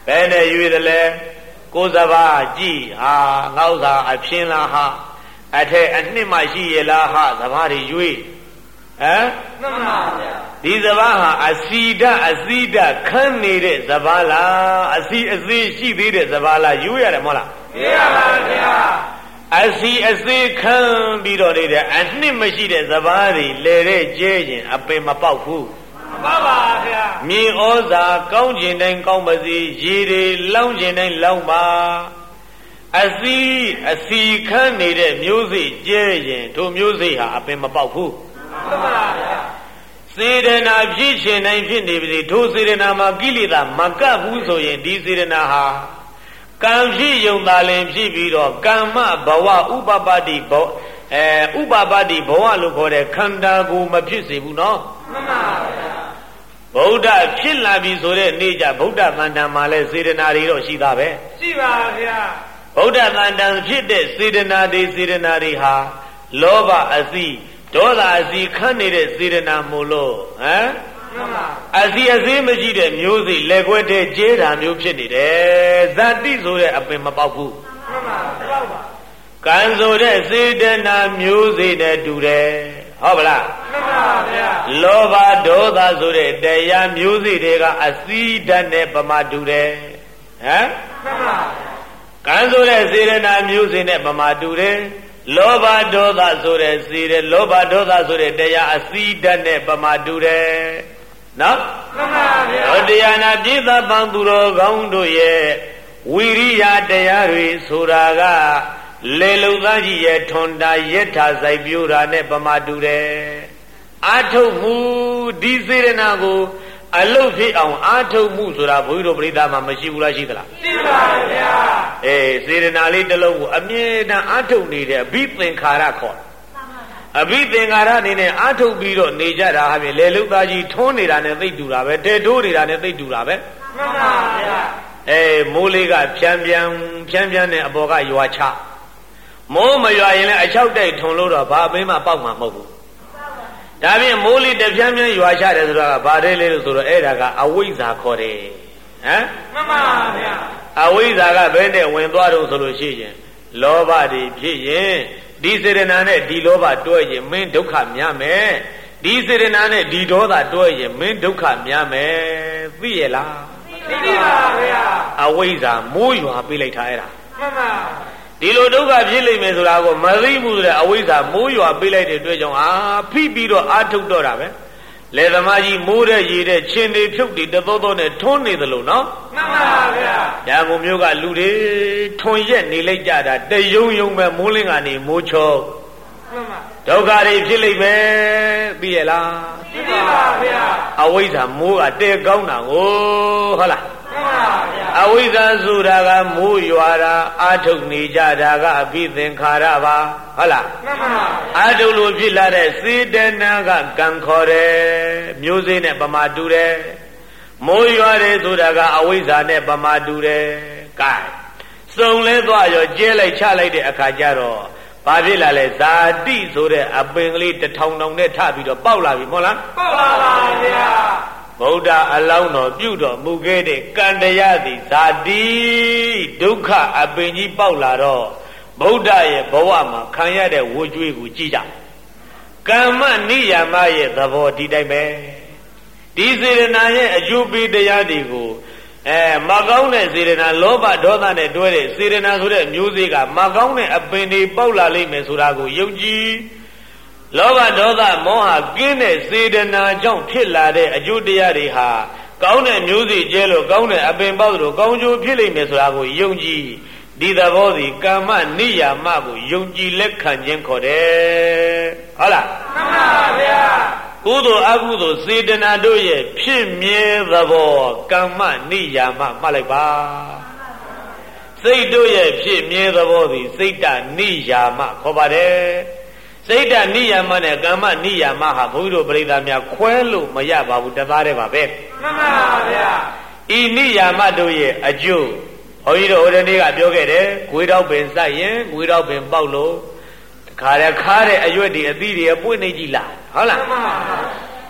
A: ဘယ်နဲ့ရွေတယ်လဲကိုယ်စဘာကြည့်ဟာငေါ့သာအပြင်းလားဟာအထက်အနှစ်မှရှိရလားဟာစဘာတွေရွေဟမ်
B: မှန်ပါဗျာ
A: ဒီစဘာဟာအစီဒအစီဒခန်းနေတဲ့စဘာလားအစီအစေးရှိသေးတဲ့စဘာလားရွေရတယ်မဟုတ်လား
B: ရွေရပါဗျာ
A: အစီအစေးခန်းပြီးတော့နေတဲ့အနှစ်မရှိတဲ့စဘာတွေလဲတဲ့ကျဲရင်အပင်မပေါက်ဘူး
B: မှန်ပါဗျာ
A: မြေဩဇာကောင်းကျင်တိုင်းကောင်းပါစေရေတွေလောင်းကျင်တိုင်းလောင်းပါအစီခန်းနေတဲ့မျိုးစေ့ကျဲရင်တို့မျိုးစေ့ဟာအပင်မပေါက်ဘူး
B: မှန်ပါဗျာ
A: စေတနာဖြစ်ခြင်းတိုင်းဖြစ်နေပြီတို့စေတနာမှာကိလေသာမကပ်ဘူးဆိုရင်ဒီစေတနာဟာကံဖြစ်ယုံသာလင်ဖြစ်ပြီးတော့ကမ္မဘဝဥပပတ္တိဘဝဥပပတ္တိဘဝလို့ခေါ်တဲ့ခန္ဓာကိုမဖြစ်စေဘူးနော်
B: မှန်ပါဗျာ
A: ဗုဒ္ဓဖြစ်လာပြီဆိုတဲ့နေ့ကျဗုဒ္ဓသန္တန်မှာလဲစေတနာတွေတော့ရှိတာပဲ
B: ရှိပါဗျာ
A: ဗုဒ္ဓသန္တန်ဖြစ်တဲ့စေတနာတွေဟာလောဘအစီဒေါသအစီခန့်နေတဲ့စေတနာမို့လို့ဟမ်
B: မှန်ပါ
A: အစီအစေးမရှိတဲ့မျိုးစိလက်ခွဲတဲ့ကျဲတာမျိုးဖြစ်နေတယ်ဇာတိဆိုတဲ့အပင်မပေါက်ဘူး
B: မှန်ပါပေါက်ပါ
A: ကံဆိုတဲ့စေတနာမျိုးစိနဲ့တူတယ်ဟုတ်ပလား
B: မှန်ပါဗျာ
A: လောဘဒေါသဆိုတဲ့တရားမျိုးစိတွေကအစီဓာတ်နဲ့ပမာတူတယ်ဟမ်
B: မှန်ပါ
A: ကံဆိုတဲ့စေတနာမျိုးစိနဲ့ပမာတူတယ်လောဘဒေါသဆိုတဲ့စေတဲ့လောဘဒေါသဆိုတဲ့တရားအစီဓာတ်နဲ့ပမာတူတယ်နော်
B: မှန်ပါဗျာ
A: ဟောတရားနာပြည့်သပံသူတော်ကောင်းတို့ရဲ့ဝိရိယတရားတွေဆိုတာကလေလုံသားကြီးရဲ့ထွန်တာယထာဆိုင်ပြိုတာနဲ့ပမာတူတယ်အာထုတ်မှုဒီစေရနာကိုအလုတ်ဖြစ်အောင်အာထုတ်မှုဆိုတာဘုရားတို့ပရိသတ်မှာမရှိဘူးလားရှိသလား
B: ရှိပါဗျာ
A: စေရနာလေးတစ်လုံးကိုအမြဲတမ်းအာထုတ်နေတဲ့အဘိသင်္ခါရခေါ်အဘိသင်္ခါရအနေနဲ့အာထုတ်ပြီးတော့နေကြတာဟာဖြင့်လေလုံသားကြီးထွန်းနေတာနဲ့သိတူတာပဲတဲတိုးနေတာနဲ့သိတူတာပဲ
B: မှန်ပါဗျာ
A: မိုးလေးကဖြန်းနဲ့အပေါ်ကရွာချမိုးမရွာရင်လည်းအချောက်တိုက်ထွန်လို့တော့ဘာအပင်မှပေါက်မှာမဟုတ်ဘူးဒါဖြင့်မိုးလေးတဖြန်းရွာချတယ်ဆိုတာကဘာတဲ့လဲလို့ဆိုတော့အဲ့ဒါကအဝိဇ္ဇာခေါ်တယ်ဟမ်
B: မှန်ပါဗျာ
A: အဝိဇ္ဇာကဘယ်နဲ့ဝင်သွားတော့ဆိုလို့ရှိရင်လောဘတွေဖြစ်ရင်ဒီစေတနာနဲ့ဒီလောဘတွဲရင်မင်းဒုက္ခများမယ်ဒီစေတနာနဲ့ဒီဒေါသတွဲရင်မင်းဒုက္ခများမယ်သိရလား
B: သိပါဗျာ
A: အဝိဇ္ဇာမိုးရွာပေးလိုက်တာအဲ့ဒါ
B: မှန်ပါ
A: ဒီလိုဒုက္ခဖြစ်လိမ့်မယ်ဆိုတာကိုမသိဘူးဆိုတဲ့အဝိဇ္ဇာမိုးရွာပေးလိုက်တဲ့အတွက်ကြောင့်ဖိပြီးတော့အာထုတ်တော့တာပဲလေသမားကြီးမိုးတဲ့ရေတဲ့ချင်းတွေဖြုတ်တွေတသောသောနဲ့ထွန်းနေသလိုနော်
B: မှန်ပါဗျာ
A: ရန်ကုန်မြို့ကလူတွေထွန်ရက်နေလိုက်ကြတာတယုံပဲမိုးလင်းကနေမိုးချော
B: မှန်ပါ
A: ဒုက္ခတွေဖြစ်လိမ့်မယ်သိရလား
B: သိပါဗျာ
A: အဝိဇ္ဇာမိုးကတဲကောင်းတာကိုဟုတ်လား
B: မှန်ပါဗျာ
A: အဝိဇ္ဇာဆိုတာကမိုးရွာတာအာထုတ်နေကြတာကအဘိသင်္ခါရပါဟုတ်လား
B: မှန်ပါ
A: အာထုတ်လို့ဖြစ်လာတဲ့စေတနာကကံခေါ်တယ်မျိုးစေ့နဲ့ပမာတူတယ်မိုးရွာတယ်ဆိုတာကအဝိဇ္ဇာနဲ့ပမာတူတယ်ကဲစုံလဲသွားရောကျဲလိုက်ချလိုက်တဲ့အခါကျတော့ဘာဖြစ်လာလဲဇာတိဆိုတဲ့အပင်ကလေးတစ်ထောင်ထောင်နဲ့ထပြီးတော့ပေါက်လာပြီမဟုတ်လား
B: ပေါက်လာပါဗျာ
A: ဗုဒ္ဓအလောင်းတော်ပြုတော်မူခဲ့တဲ့ကံတရားသည်ဇာတိဒုက္ခအပင်ကြီးပေါက်လာတော့ဗုဒ္ဓရဲ့ဘဝမှာခံရတဲ့ဝှကြွေးကိုကြည့်ကြကမ္မနိယာမရဲ့သဘောဒီတိုင်းပဲဒီစေရနာရဲ့အကျိုးပေးတရားတွေကိုမကောင်းတဲ့စေရနာလောဘဒေါသနဲ့တွဲတဲ့စေရနာဆိုတဲ့မျိုးစေ့ကမကောင်းတဲ့အပင်တွေပေါက်လာလိမ့်မယ်ဆိုတာကိုယုံကြည်လောဘဒေါသမောဟကင်းတဲ့စေတနာကြောင့်ဖြစ်လာတဲ့အကျိုးတရားတွေဟာကောင်းတဲ့မျိုးစေ့ကျဲလို့ကောင်းတဲ့အပင်ပေါက်လို့ကောင်းကျိုးဖြစ်လိမ့်မယ်ဆိုတာကိုယုံကြည်ဒီသဘောစီကာမနိယာမကိုယုံကြည်လက်ခံခြင်းခေါ်တယ်ဟုတ်လား
B: မှန်ပါဗျာ
A: ကုသိုလ်အကုသိုလ်စေတနာတို့ရဲ့ဖြစ်မြဲသဘောကာမနိယာမမှတ်လိုက်ပါစိတ်တို့ရဲ့ဖြစ်မြဲသဘောစီစိတ်တနိယာမခေါ်ပါတယ်စိတ်တနိယာမနဲ့ကာမနိယာမဟာဘုန်းကြီးတို့ပြိဿများခွဲလို့မရပါဘူးတသားတည်းပါပဲ
B: မှန်ပါဗျာ
A: ဤနိယာမတို့ရဲ့အကျိုးဘုန်းကြီးတို့ဟိုတနေ့ကပြောခဲ့တယ်ဂွေတော့ပင်စိုက်ရင်ဂွေတော့ပင်ပေါက်လို့ခါတဲ့အရွက်တွေအသီးတွေပွင့်နေကြည်လားဟုတ်လား
B: မှန်ပါ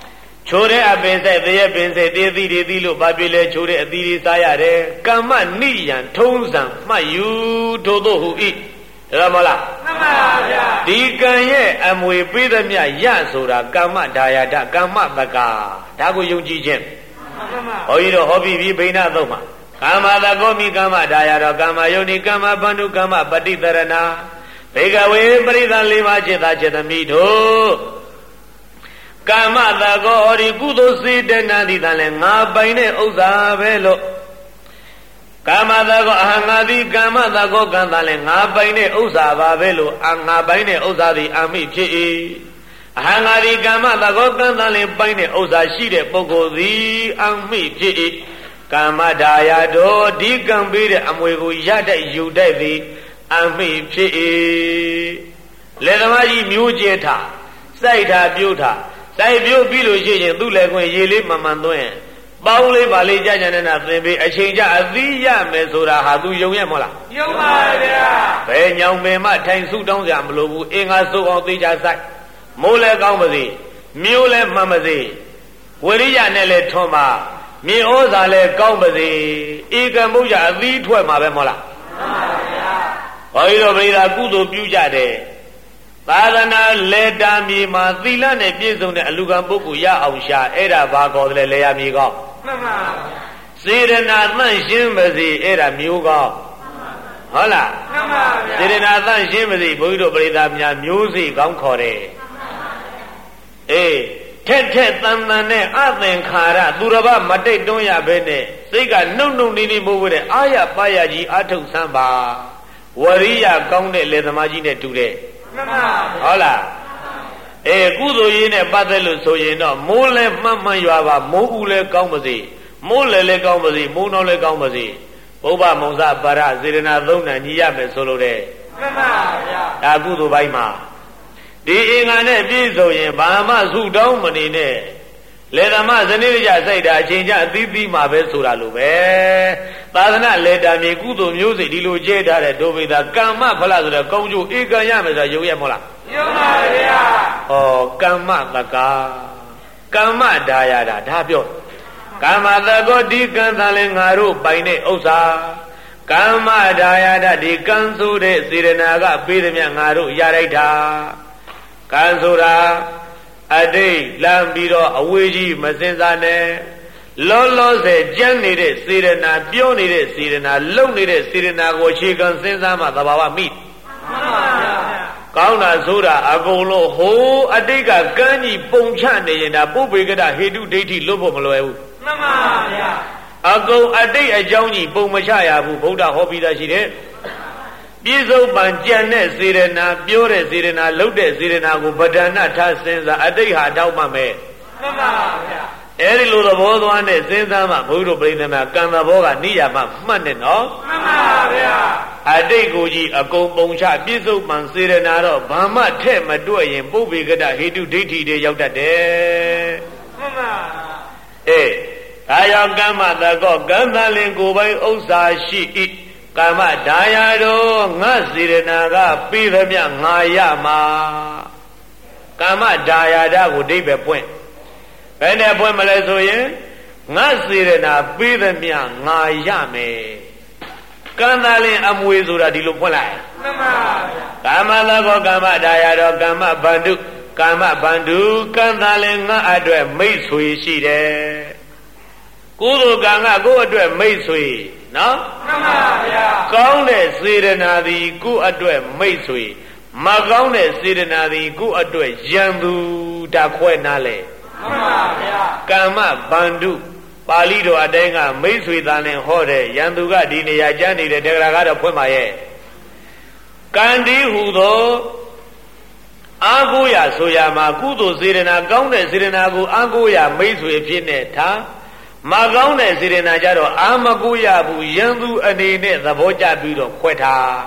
A: ချိုးတဲ့အပင်ဆိုင်တရက်ပင်ဆိုင်တေးသီးတွေသီးလို့ဘာဖြစ်လဲချိုးတဲ့အသီးတွေစားရတယ်ကမ္မနိယံထုံးစံမှတ်ယူထို့သို့ဟုဤဒါမလားမှန်ပါဗျာဒီကံရဲ့အမွေပေးသမျှရဆိုတာကမ္မဒါယတကမ္မတကာဒါကိုယုံကြည်ခြင်းမှန်ပါဘုန်းကြီးတို့ဟောပြီးပြီဘိနာသုံးမှာကာမတကောမိကမ္မဒါယတော်ကာမယုန်ဒီကမ္မဗန္ဓုကမ္မပฏิတရဏဘေကဝေပရိသံ၄ပါးจิตသာจิตမိတို့ကာမတကောဟောဒီကုသိုလ်စေတနာဒီတန်လဲငါပိုင်တဲ့ဥစ္စာပဲလို့ကာမတကောအဟံငါသည်ကာမတကောကံတန်လဲငါပိုင်တဲ့ဥစ္စာပါပဲလို့ငါပိုင်တဲ့ဥစ္စာသည်အမိဖြစ်၏အဟံငါသည်ကာမတကောကံတန်လဲပိုင်တဲ့ဥစ္စာရှိတဲ့ပုဂ္ဂိုလ်သည်အမိဖြစ်၏ကာမဒါယတော်ဒီကံပေးတဲ့အမွေကိုရတတ်ယူတတ်သည်အမိဖြစ်၏လေသမားကြီးမျိုးကျဲထားစိုက်ထားပြုတ်ထားစိုက်ပြုတ်ပြီးလို့ရှိရင်သူ့လည်းခွင့်ရေလေးမှန်မှန်သွင်းပေါင်းလေးပါလေးကြာကြာနဲ့သင်ပေးအချိန်ကြအသီးရမယ်ဆိုတာဟာသူယုံရဲ့မဟုတ်လားယုံပါဗျာဘယ်ညောင်ပင်မှထိုင်ဆုတောင်းကြမလို့ဘူးအင်္ဂါစုအောင်သိကြစိုက်မိုးလည်းကောင်းပါစေမျိုးလည်းမှန်ပါစေဝရိယနဲ့လည်းထွန်းပါမြေဩဇာလည်းကောင်းပါစေဧကမုတ်ရအသီးထွက်မှာပဲမဟုတ်လားမှန်ပါဗျာဘုန်းကြီးတို့ပြိဿကုသိုလ်ပြုကြတယ်သာသနာလေတာမြေမှာသီလနဲ့ပြည့်စုံတဲ့အလူကံပုဂ္ဂိုလ်ရအောင်ရှာအဲ့ဒါဘာခေါ်တယ်လဲလေယာမြေကောင်းမှန်ပါစေရနာသန့်ရှင်းပါစေအဲ့ဒါမျိုးကောင်းဟုတ်လားမှန်ပါဗျာစေရနာသန့်ရှင်းပါစေဘုန်းကြီးတို့ပြိဿများမျိုးစေ့ကောင်းခေါ်တယ်အေးထက်ထက်တန်တန်နဲ့အသင်္ခါရသူတစ်ပါးမတိတ်တွန်းရဘဲနဲ့စိတ်ကနှုတ်နှုတ်နေနေမို့တဲ့အာရပါရကြီးအထုတ်ဆန်းပါဝရိယကောင်းတဲ့လေသမားကြီးနဲ့တူတဲ့မှန်ပါဟုတ်လားကုသိုလ်ရေးနဲ့ပတ်သက်လို့ဆိုရင်တော့မိုးလည်းမှန်မှန်ရွာပါမိုးဦးလည်းကောင်းပါစေမိုးလည်းကောင်းပါစေမိုးနှောင်းလည်းကောင်းပါစေဘုဗ္ဗမုံစပါရစေရနာသုံးဏညီရမယ်ဆိုလို့တဲ့မှန်ပါဗျာဒါကုသိုလ်ပိုင်းမှာဒီအင်္ဂါနဲ့ပြည့်စုံရင်ဘာမှဆုတောင်းမနေနဲ့လေသမဇနိရကြစိတ်ဓာအချိန်ကြအသီးသီးမှာပဲဆိုတာလိုပဲသာသနာလေတာမြေကုသိုလ်မျိုးစိဒီလိုကျဲထားတဲ့ဒုဗေဒကမ္မဖလဆိုတဲ့ကောင်းကျိုးဧကံရမယ်ဆိုတာယုံရမဟုတ်လားယုံပါဗျာဩကမ္မတကာကမ္မဒါယတာဒါပြောကာမတကောဒီကံသာလဲငါတို့ပိုင်တဲ့ဥစ္စာကမ္မဒါယတာဒီကံဆိုတဲ့စေရနာကပေးသည်မြငါတို့ရလိုက်တာကံဆိုတာအတိတ်လမ်းပြီးတော့အဝေးကြီးမစင်စားနဲ့လောလောဆယ်ကြမ်းနေတဲ့စေရနာပြောနေတဲ့စေရနာလုံနေတဲ့စေရနာကိုအခြေခံစဉ်းစားမှသဘာဝမိမှန်ပါဗျာကောင်းတာဆိုတာအကုန်လုံးဟိုးအတိတ်ကကမ်းကြီးပုံချနေရင်ဒါပုပ္ပေကတဟေတုဒိဋ္ဌိလွတ်ဖို့မလွယ်ဘူးမှန်ပါဗျာအကုန်အတိတ်အကြောင်းကြီးပုံမချရဘူးဗုဒ္ဓဟောပြီးသားရှိတယ်ပြစ္ဆုတ်ပံကြံတဲ့စေရနာပြောတဲ့စေရနာလှုပ်တဲ့စေရနာကိုဗဒနာထားစဉ်းစားအတိတ်ဟာတောက်မှမဲ့မှန်ပါဗျာအဲဒီလိုသဘောသွားနဲ့စဉ်းစားမှဘုရားပြိဿနာကံသဘောကနိယာမမှတ်နဲ့နော်မှန်ပါဗျာအတိတ်ကိုကြီးအကုန်ပုံချပြစ္ဆုတ်ပံစေရနာတော့ဘာမှထဲ့မတွက်ရင်ပုပ္ပေကတဟေတုဒိဋ္ဌိတွေရောက်တတ်တယ်မှန်ပါဒါကြောင့်ကမ္မတကောကံသလင်ကိုယ်ပိုင်ဥစ္စာရှိ၏ကာမဒါယတော်ငါစေရနာကပြီးသမျှငါရမှာကာမဒါယတာကိုအဓိပ္ပာယ်ပွင့်ဘယ်နဲ့ပွင့်မလဲဆိုရင်ငါစေရနာပြီးသမျှငါရမယ်ကံသာလင်အမွေဆိုတာဒီလိုဖွင့်လိုက်မှန်ပါဗျာကာမတကောကာမဒါယတော်ကာမဗန္ဓုကာမဗန္ဓုကံသာလင်ငါအတွက်မိတ်ဆွေရှိတယ်ကုသိုလ်ကံကကိုယ့်အတွက်မိတ်ဆွေနော်မှန်ပါဗျာကောင်းတဲ့စေရနာသည်ကိုယ့်အတွက်မိတ်ဆွေမကောင်းတဲ့စေရနာသည်ကိုယ့်အတွက်ရန်သူဒါခွဲနားလေမှန်ပါဗျာကာမဗန္ဓုပါဠိတော်အတိုင်းကမိတ်ဆွေသားနဲ့ဟောတဲ့ရန်သူကဒီနေရာကျမ်းနေတဲ့တေဂရာကတော့ဖွင့်ပါရဲ့ကံဒီဟူသောအာကိုရဆိုရမှာကုသိုလ်စေရနာကောင်းတဲ့စေရနာကိုအာကိုရမိတ်ဆွေဖြစ်နေထားမကောင်းတဲ့စေရနာကြတော့အာမကိုရဘူးရန်သူအနေနဲ့သဘောကျပြီးတော့ခွဲထား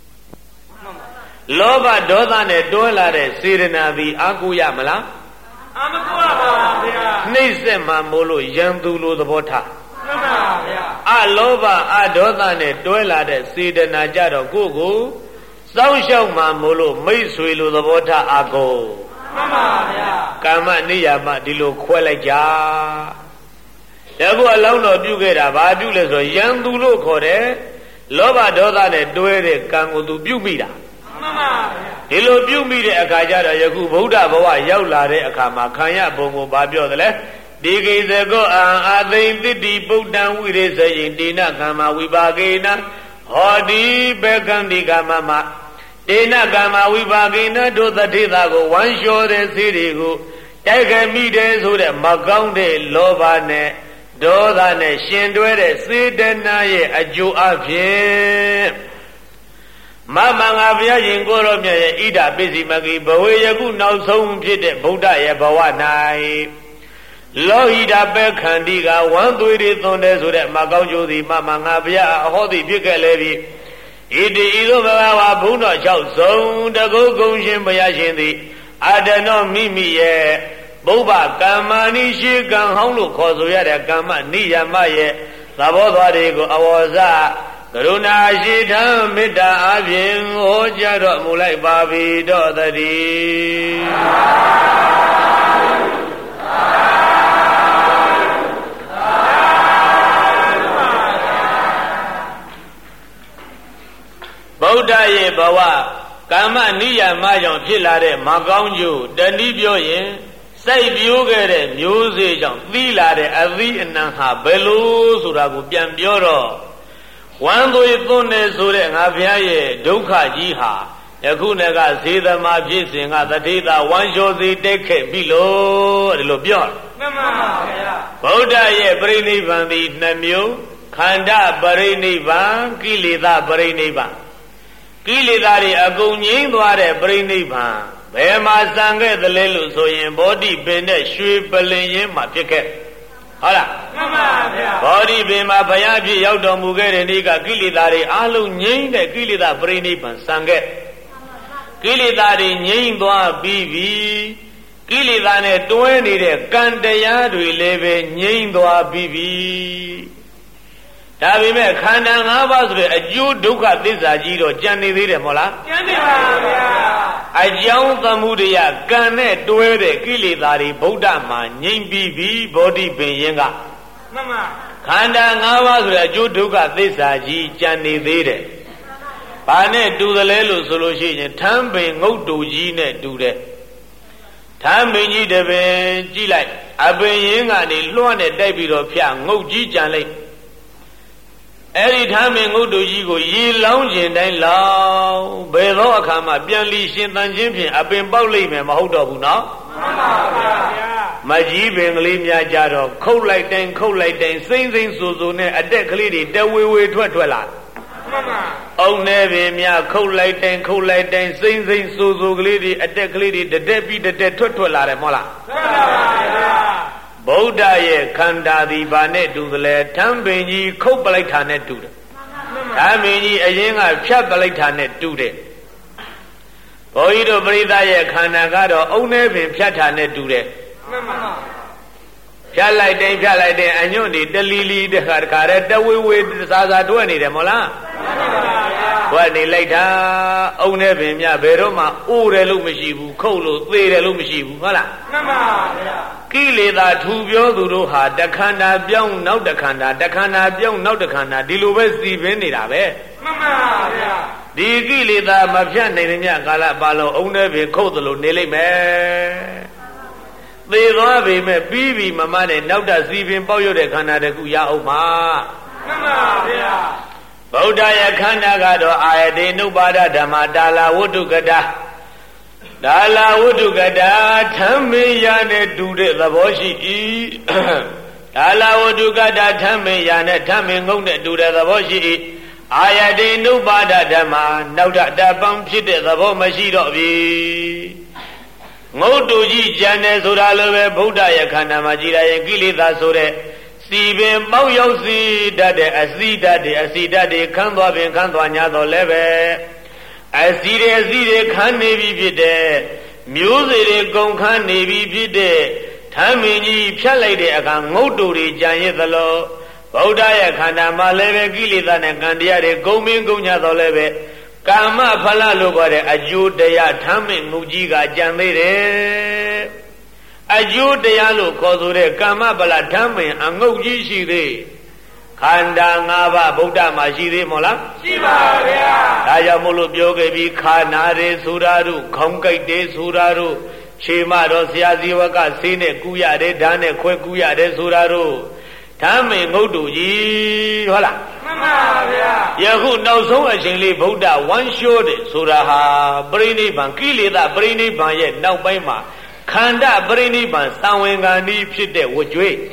A: လောဘဒေါသနဲ့တွဲလာတဲ့စေရနာသည်အာကိုရမလားအာမကိုရပါဗျာနှိမ့်ဆက်မှမို့လို့ရန်သူလိုသဘောထားမှန်ပါဗျာအလောဘအဒေါသနဲ့တွဲလာတဲ့စေတနာကြတော့ကိုယ်ကိုစောင့်ရှောက်မှမို့လို့မိတ်ဆွေလိုသဘောထားအာကိုမှ
B: မှန်ပါဗျာ
A: ကာမနိယာမဒီလိုခွဲလိုက်ကြတကူအလောင်းတော်ပြုခဲ့တာဘာပြုလဲဆိုရန်သူလို့ခေါ်တယ်လောဘဒေါသနဲ့တွဲတဲ့ကံကိုသူပြုမိတာ
B: မှန်ပါဗျာ
A: ဒီလိုပြုမိတဲ့အခါကျတော့ယခုဗုဒ္ဓဘဝရောက်လာတဲ့အခါမှာခံရဘုံကိုဘာပြောသလဲဒီကိစ္စကောအာသိမ့်တိတိပုဒ္ဒံဝိရိစယင်တေနကမ္မဝိပါကေနဟောဒီဘေကံဒီကမ္မမတေနကမ္မဝိပါကေနတို့တတိသာကိုဝမ်းလျှောတဲ့စေတွေကိုတိုက်ခမိတယ်ဆိုတဲ့မကောင်းတဲ့လောဘနဲ့ဒေါသနဲ့ရှင်တွဲတဲ့စေတနာရဲ့အကျိုးအဖြစ်မမငါဘုရားရှင်ကိုရောမြတ်ရဲ့ဣဒပိစီမဂိဘဝေယခုနောက်ဆုံးဖြစ်တဲ့ဗုဒ္ဓရဲ့ဘဝ၌လောဟိတပဲခန္တီကဝမ်းသွေးတွေသွန်တယ်ဆိုတဲ့မကောင်းကျိုးသည်မမငါဘုရားအဟောသည်ဖြစ်ခဲ့လေပြီဣတိဤသို့ဘဂဝါဘုန်းတော်၆ဆုံးတကုတ်ကုံရှင်ဘုရားရှင်သည်အာတနောမိမိရဲ့ပုဗ္ဗကမ္မာနိရှိကံဟောင်းလို့ခေါ်ဆိုရတဲ့ကမ္မနိယမရဲ့သဘောသွားတွေကိုအဝေါ်စကရုဏာရှိထံမေတ္တာအပြင်ဟောကြားတော်မူလိုက်ပါပြီတော့တည်းဗုဒ္ဓရဲ့ဘဝကမ္မနိယမကြောင့်ဖြစ်လာတဲ့မကောင်းကျိုးတနည်းပြောရင်စိုက်ပျိုးခဲ့တဲ့မျိုးစေ့ကြောင့်သီးလာတဲ့အသီးအနှံဟာဘယ်လိုဆိုတာကိုပြန်ပြောတော့ဝမ်းသွေးသွန်းနေဆိုတဲ့ငါဘုရားရဲ့ဒုက္ခကြီးဟာယခုနကဇေသမာဖြစ်စဉ်ကတတိတာဝမ်းလျှောစီတက်ခဲ့ပြီလို့ဒီလိုပြော
B: မှန်ပါဗျာ
A: ဗုဒ္ဓရဲ့ပြိဋိဘံသည်နှစ်မျိုးခန္ဓာပရိနိဗ္ဗာန်ကိလေသာပရိနိဗ္ဗာန်ကိလေသာတွေအကုန်ငြိမ်းသွားတဲ့ပြိဋိဘံဘယ်မှာစံခဲ့သလဲလို့ဆိုရင်ဘောဓိပင်နဲ့ရွှေပလင်ရင်းမှာဖြစ်ခဲ့ဟုတ်လား
B: မှန်ပါဗျာ
A: ဘောဓိပင်မှာဘုရားဖြစ်ရောက်တော်မူခဲ့တဲ့နေ့ကကိလေသာတွေအလုံးငြိမ်းတဲ့ကိလေသာပြိဋိဘံစံခဲ့ကိလေသာတွေငြိမ်းသွားပြီးပြီကိလေသာနဲ့တွဲနေတဲ့ကံတရားတွေလည်းပဲငြိမ်းသွားပြီးပြီဒါပေမဲ့ခန္ဓာ၅ပါးဆိုတဲ့အကျိုးဒုက္ခသစ္စာကြီးတော့ကြံနေသေးတယ်မဟုတ်လား
B: ကြံနေပါဗျာ
A: အကြောင်းသမှုတရားကံနဲ့တွဲတဲ့ကိလေသာတွေဗုဒ္ဓမှာငြိမ်းပြီးပြီဘောဓိပင်ရင်က
B: မှန်ပါ
A: ခန္ဓာ၅ပါးဆိုတဲ့အကျိုးဒုက္ခသစ္စာကြီးကြံနေသေးတယ်ဘာနဲ့တူသလဲလို့ဆိုလို့ရှိရင်ထမ်းပင်ငုတ်တူကြီးနဲ့တူတယ်ထမ်းပင်ကြီးတပင်ကြည့်လိုက်အပင်ရင်းကနေလွှမ်းနဲ့တိုက်ပြီးတော့ဖြတ်ငုတ်ကြီးကြံလိုက်အဲ့ဒီထမ်းပင်ငုတ်တူကြီးကိုရေလောင်းခြင်းတိုင်းလောင်းဘယ်သောအခါမှပြန်လီရှင်သန်ခြင်းဖြင့်အပင်ပေါက်လိမ့်မယ်မဟုတ်တော့ဘူးနော်
B: မှန်ပါဗျာ
A: မကြီးပင်ကလေးများကြတော့ခုတ်လိုက်တိုင်းခုတ်လိုက်တိုင်းစိမ့်စိမ့်ဆူဆူနဲ့အတက်ကလေးတွေတဝေဝေထွက်လာ
B: မှန်ပါ
A: အုံနေပင်များခုတ်လိုက်တိုင်းခုတ်လိုက်တိုင်းစိမ့်စိမ့်ဆူဆူကလေးတွေအတက်ကလေးတွေတက်ပြီးတက်ထွက်လာတယ်မဟုတ်လား
B: မှန်ပါဗျာ
A: ဗုဒ္ဓရဲ့ခန္ဓာသည်ဘာနဲ့တူသလဲထမ်းပင်ကြီးခုတ်ပလိုက်တာနဲ့တူတယ်ထမ်းပင်ကြီးအရင်ကဖြတ်ပလိုက်တာနဲ့တူတယ်ဘုန်းကြီးတို့ပရိသတ်ရဲ့ခန္ဓာကတော့အုံနေပင်ဖြတ်တာနဲ့တူတယ်
B: မှန်ပါ
A: ဖြတ်လိုက်တိုင်းအညွန့်တွေတလီလီတခါတည်းတဝေဝေစာတွဲနေတယ်မဟုတ်လား
B: မှန်ပါဗျာ
A: တွဲနေလိုက်တာအုံနေပင်များဘယ်တော့မှအိုးတယ်လို့မရှိဘူးခုတ်လို့သေးတယ်လို့မရှိဘူးဟုတ်လား
B: မှန်ပါဗျာ
A: ကိလေသာထူပြောသူတို့ဟာတခန္ဓာပြောင်းနောက်တခန္ဓာတခန္ဓာပြောင်းနောက်တခန္ဓာဒီလိုပဲစီပင်းနေတာပဲ
B: မှန်ပါဗျာ
A: ဒီကိလေသာမဖြတ်နိုင်တဲ့မြတ်ကာလပါလုံးအုံနေပင်ခုတ်သလိုနေလိမ့်မယ်သေသွားပြီမဲ့ပြီးပြီမမနဲ့နောက်တစီပင်ပေါက်ရတဲ့ခန္ဓာတကူရအောင်ပါ
B: မှန်ပါဗျာ
A: ဗုဒ္ဓရဲ့ခန္ဓာကတော့အာယတေနုပါဒဓမ္မတာလာဝတ္ထုကတာဒါလာဝတ္ထုကတာထမ်းမေရနဲ့တူတဲ့သဘောရှိ၏ဒါလာဝတ္ထုကတာထမ်းမေရနဲ့ထမ်းမေငုံနဲ့တူတဲ့သဘောရှိ၏အာယတေနုပါဒဓမ္မနောက်တပံဖြစ်တဲ့သဘောမရှိတော့ပြီငုတ်တူကြီးကြံတယ်ဆိုတာလိုပဲဗုဒ္ဓရဲ့ခန္ဓာမှာကြည်ရရင်ကိလေသာဆိုတဲ့စီပင်ပေါက်ရောက်စီတတ်တဲ့အစီတတ်တွေခန်းသွားပင်ခန်းသွား냐တော့လည်းပဲအစီတွေခန်းနေပြီဖြစ်တဲ့မျိုးစေ့တွေကုန်ခန်းနေပြီဖြစ်တဲ့ထမ်းမင်းကြီးဖြတ်လိုက်တဲ့အခါငုတ်တူတွေကြံရသလိုဗုဒ္ဓရဲ့ခန္ဓာမှာလည်းပဲကိလေသာနဲ့ကံတရားတွေကုန်မင်းကုန်냐တော့လည်းပဲ Kama phala lukore ajudaya thamin mujiga jandire ajudaya lukore kama phala thamin angauji shire khanda ngaba Buddha ma shire mola
B: shiba bhya
A: daja mulu pyoge bi khana re suraru khongkai de suraru chema ro sia siwaka sine kuya de dane khwe kuya de suraru thamin ngaudu ji hola Yahu now so a chili Buddha one showed Suraha Brainy Ban Kilida Brainy Ban yet now by ma Kanda Brainy Ban Sawanga ni Pite would you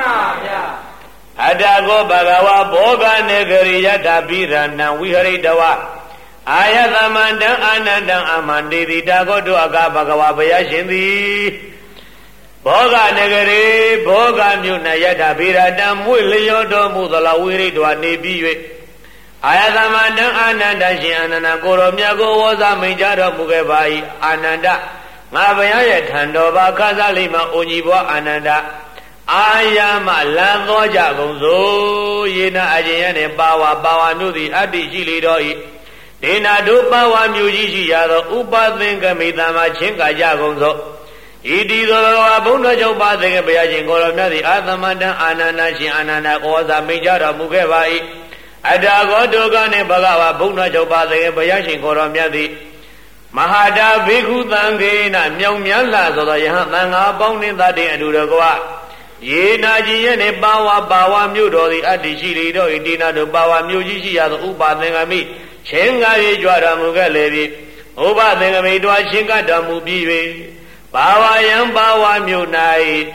A: Adago Bagawa Boga Negari Yada Bira now we hurry dawa Ayadamanda Ananda Amandi the Dago to Aga Bagawa Bayashindi Boga Negari Boga Muna Yada Bira Dam Willie do Mudala Wiri do a Nebi Ayadamanda Ananda Shianana Goromyago was a major Mugebai Ananda Mabaya Tandova Kazalima Unibo Ananda Ayama Lando Jagonzo Yena Ajayane Bawa Bawa Nudi Adi Chilidoi Dina do Bawa Muji Yado Upa Thinkamidama Chinka Jagonzo Idi Abuna Joba the Bayajin Goromadi Adamanda Ananashi Anana was a major Mugebai Adago Dogane Bagawa Buna Joba the Bayashin Goromadi Mahada Biku Tangina Myong Myala so the Yamanga Boni that day and Uruguay Yena Jiene Bawa Bawa Mudo the Adishi do Idina do Bawa Muji as Uba Nengami Chenga Jwara Mugalevi Uba Nengami do Chinga Damubi Bawa Yam Bawa Munai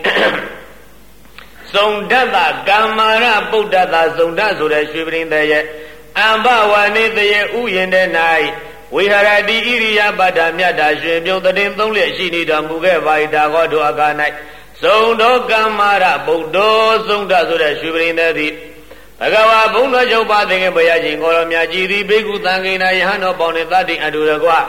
A: Sondada Gamara Buddha Sonda so that she bring the yet Ambawa need the ye Uyen the night. We had a Iria Badamia Dash, built the name only she need a Muge by Dago to Aganai. Sondo Gamara Buddha Sonda so that she bring the deep. Agawa Buna Joba the Bayajin Goromyaji, the Bigu Tangina Yano Bonetati and Uruguay.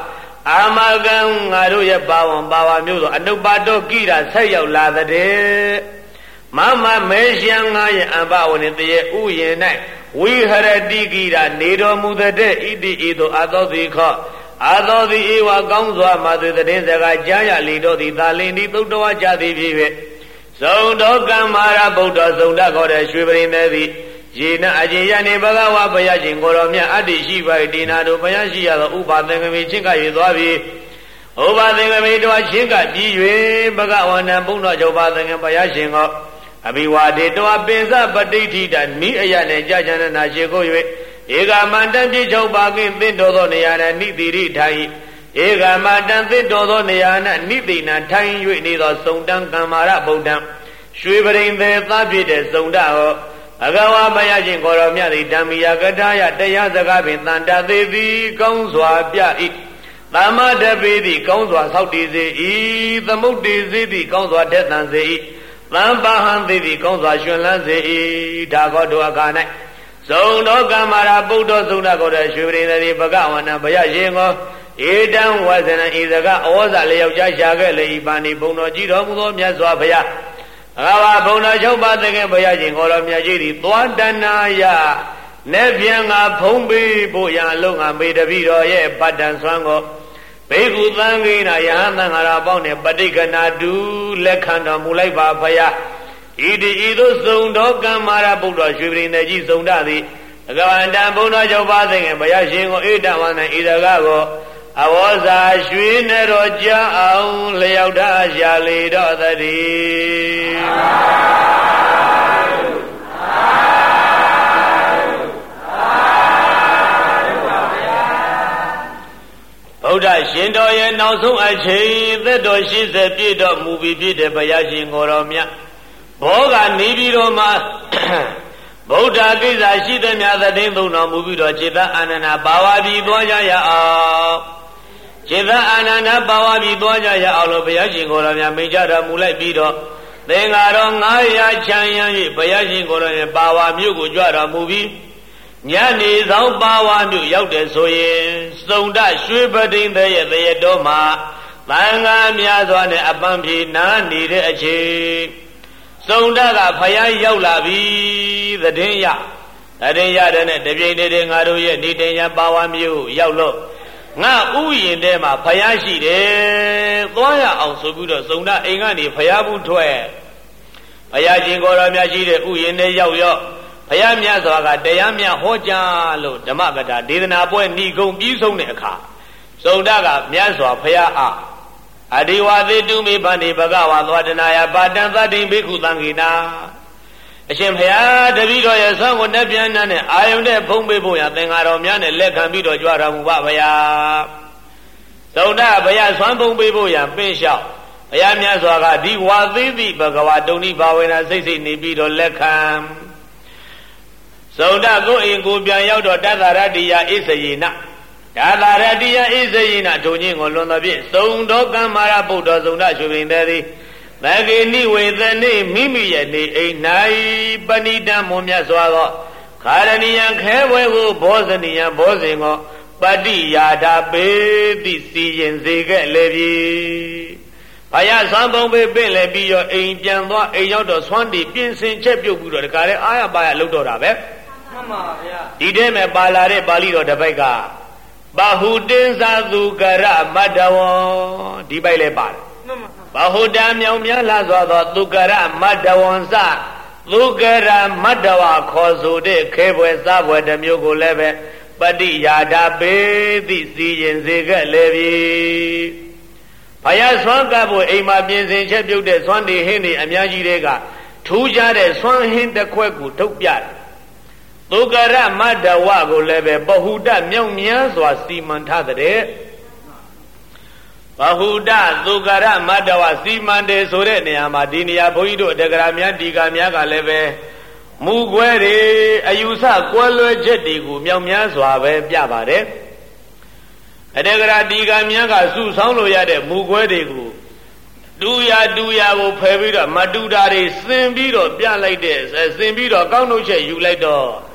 A: Amagam Aruya Bawan Bawa Mudo and Nubado Gira say out lather day. Mama Meshianga and Bawan in the Uye night. We had a digira, Nido Mudade, Idi Ido, Ado the Ka, Ado the Iwa Gonza, Mother the Denzaga Jaya, Lido, the Dalini, Tudoa Jadi Vive. So Dogamara Buddha Zonda got a shiver in the Jina Ajayani Bagawa Bayajin Goromia, Adi Shiva, Dina do Bayashia, Uba Nangami Chinka Yudavi, Uba Nangami to a Chinka, Diwe, Bagawan and Buna Joba and Bayashingo. Abiwade to a benza, but they did and me a yan and Jajan and Ajego. Ega Mandan de Jobagin, then Dodoniana, Nidi Tai. Ega Mandan de Dodoniana, Nidina, Tai, you need a Sondan Kamara Bodam. Shivering the Thabit, Sondao. Agawa Bayajin Goromia, the Damia Gadaya, Dayazagabin, Nanda, the Gonswa Pia. Lama David, Gonswa South Easy, the Mudi, the Gonswa Death and the Lambahan the Consuation Lanzi, Dago to Agane. So no Gamara Buddha Zuna got a shooting the Bagawan and Bayajingo. Edan was an Izaga, Oza Leo Jashaga, Leibani Bono Jiro, Yazwabaya. Our Bona Joba the Bayajin or Miajiri, Tuandanaya, Nevianga, Pombi, Boya, Lunga, made a video, ye, Padan Swango. Begu Langina Yana Arabone, Badikana do Lekanda Mulaiba Paya. Idi Ido Zondo Gamara Buddha shivering the G Zondadi. Gavanda Bona Jobathing and Bayashingo Idawan and Idagago. I was a Shwinero Jao Leoda Jali Dodadi. Buddha Shindo ye now so I say the doshi the bit of movie bit of Bayashin Goromia. Boga Nibiroma Buddha Giza Shidamia the Dendo no movie or Chita Anana Bawabi Dwajaya. Chita Anana Bawabi Dwajaya all of Bayashin Goromia Majara Mulai Bido. Then I don't know Chaya Bayashin Goromia Bawa Mugu Jara movie. Yani Zao Bawa Mu Yaude Soye, Sonda Shuberding the Doma, Langa Miazone Abambi, Nani de Ache, Sonda Paya Yaulabi, the Denya, ဒါတင်ရတယ်နဲ့တပြိမ်တည်းငါတို့ရဲ့နေတင်ရပါဝါမျိုးရောက်လို့ငါဥယျာဉ်ထဲမှာဖယားရှိတယ်သွားရအောင်ဆိုပြီးတော့စုံဒအိမ်ကနေဖယားဘူးထွက်ဘုရားရှင်ကိုယ်တော်မြတ်ရှိတဲ့ဥယျာဉ်ထဲရောက်ရောဘုရားမြတ်စွာကတရားမြတ်ဟောကြားလို့ဓမ္မကထာဒေသနာပွဲဏီကုံပြီးဆုံးတဲ့အခါစုံဒကမြတ်စွာဘုရားအားအဒီဝသေတုမိဗန္တိဘဂဝါသောတနာယပါတံသတ္တိဘိက္ခုသံဃိနာအရှင်ဘုရားတပည့်တော်ရဲ့ဆွမ်းကိုနဲ့ပြန်နဲ့အာယုန်နဲ့ဖုံးပေးဖို့ရသင်္ဃာတော်များနဲ့လက်ခံပြီးတော့ကြွားတော်မူပါဗျာသုဒ္ဓဘုရားဆွမ်းဖုံးပေးဖို့ရပင့်လျှောက်ဘုရားမြတ်စွာကဒီဝါသိတိဘဂဝါတုန်ဤဘာဝေနာစိတ်စိတ်နေပြီးတော့လက်ခံသုဒ္ဓကိုအိမ်ကိုပြန်ရောက်တော့တသရတ္တိယဣစယေနဒါသာရတ္တိယဣစယေနဒုံချင်းကိုလွန်တော်ဖြင့်သုံတော်ကမ္မာရဗုဒ္ဓသုဒ္ဓရွှေပင်သည်သကေနိဝေသနိမိမိရဲ့နေအိမ်၌ပဏိတံမွန်မြတ်စွာသောခါရဏီယံခဲဝဲကိုဘောဇနိယံဘောဇင်ကိုပတိယာဒပေတိစီရင်စေခဲ့လေပြီဘုရားဆွမ်းပုံပေးပင့်လေပြီးရောအိမ်ပြန်သွားအိမ်ရောက်တော့ဆွမ်းတီပြင်ဆင်ချက်ပြုတ်ပြီးတော့တခါတည်းအာရပါရလှုပ်တော့တာပဲမှန်ပါဗျာဒီထဲမှာပါလာတဲ့ပါဠိတော်တစ်ပိုက်ကဘဟုတင်းသာသူကရမတ္တဝံဒီပိုက်လည်းပါတယ်ဘဟုတံမြောင်များလာစွာသောသူကရမတ္တဝံစသူကရမတ္တဝခေါ်ဆိုတဲ့ခဲပွဲစားပွဲတစ်မျိုးကိုလည်းပဲပတိယာဒပေတိစီရင်စေခဲ့လေပြီဘုရားဆွမ်းကပ်ဖို့အိမ်မှာပြင်ဆင်ချက်ပြုတ်တဲ့ဆွမ်းနေဟင်းတွေအများကြီးတွေကထူးခြားတဲ့ဆွမ်းဟင်းတစ်ခွက်ကိုထုတ်ပြတယ်သုကရမတ္တဝကိုလည်းပဲပဟုတမြောက်များစွာစီမံထားတဲ့ပဟုတသုကရမတ္တဝစီမံတယ်ဆိုတဲ့နေရာမှာဒီနေရာဘုန်းကြီးတို့တက္ကရာများတီကာများကလည်းပဲမူကွဲတွေအယူဆကွဲလွဲချက်တွေကိုမြောက်များစွာပဲပြပါတယ်အတက္ကရာတီကာများကစုဆောင်းလို့ရတဲ့မူကွဲတွေကိုတူရာကိုဖယ်ပြီးတော့မတူတာတွေစင်ပြီးတော့ပြလိုက်တဲ့စင်ပြီးတော့ကောင်းနှုတ်ချက်ယူလိုက်တော့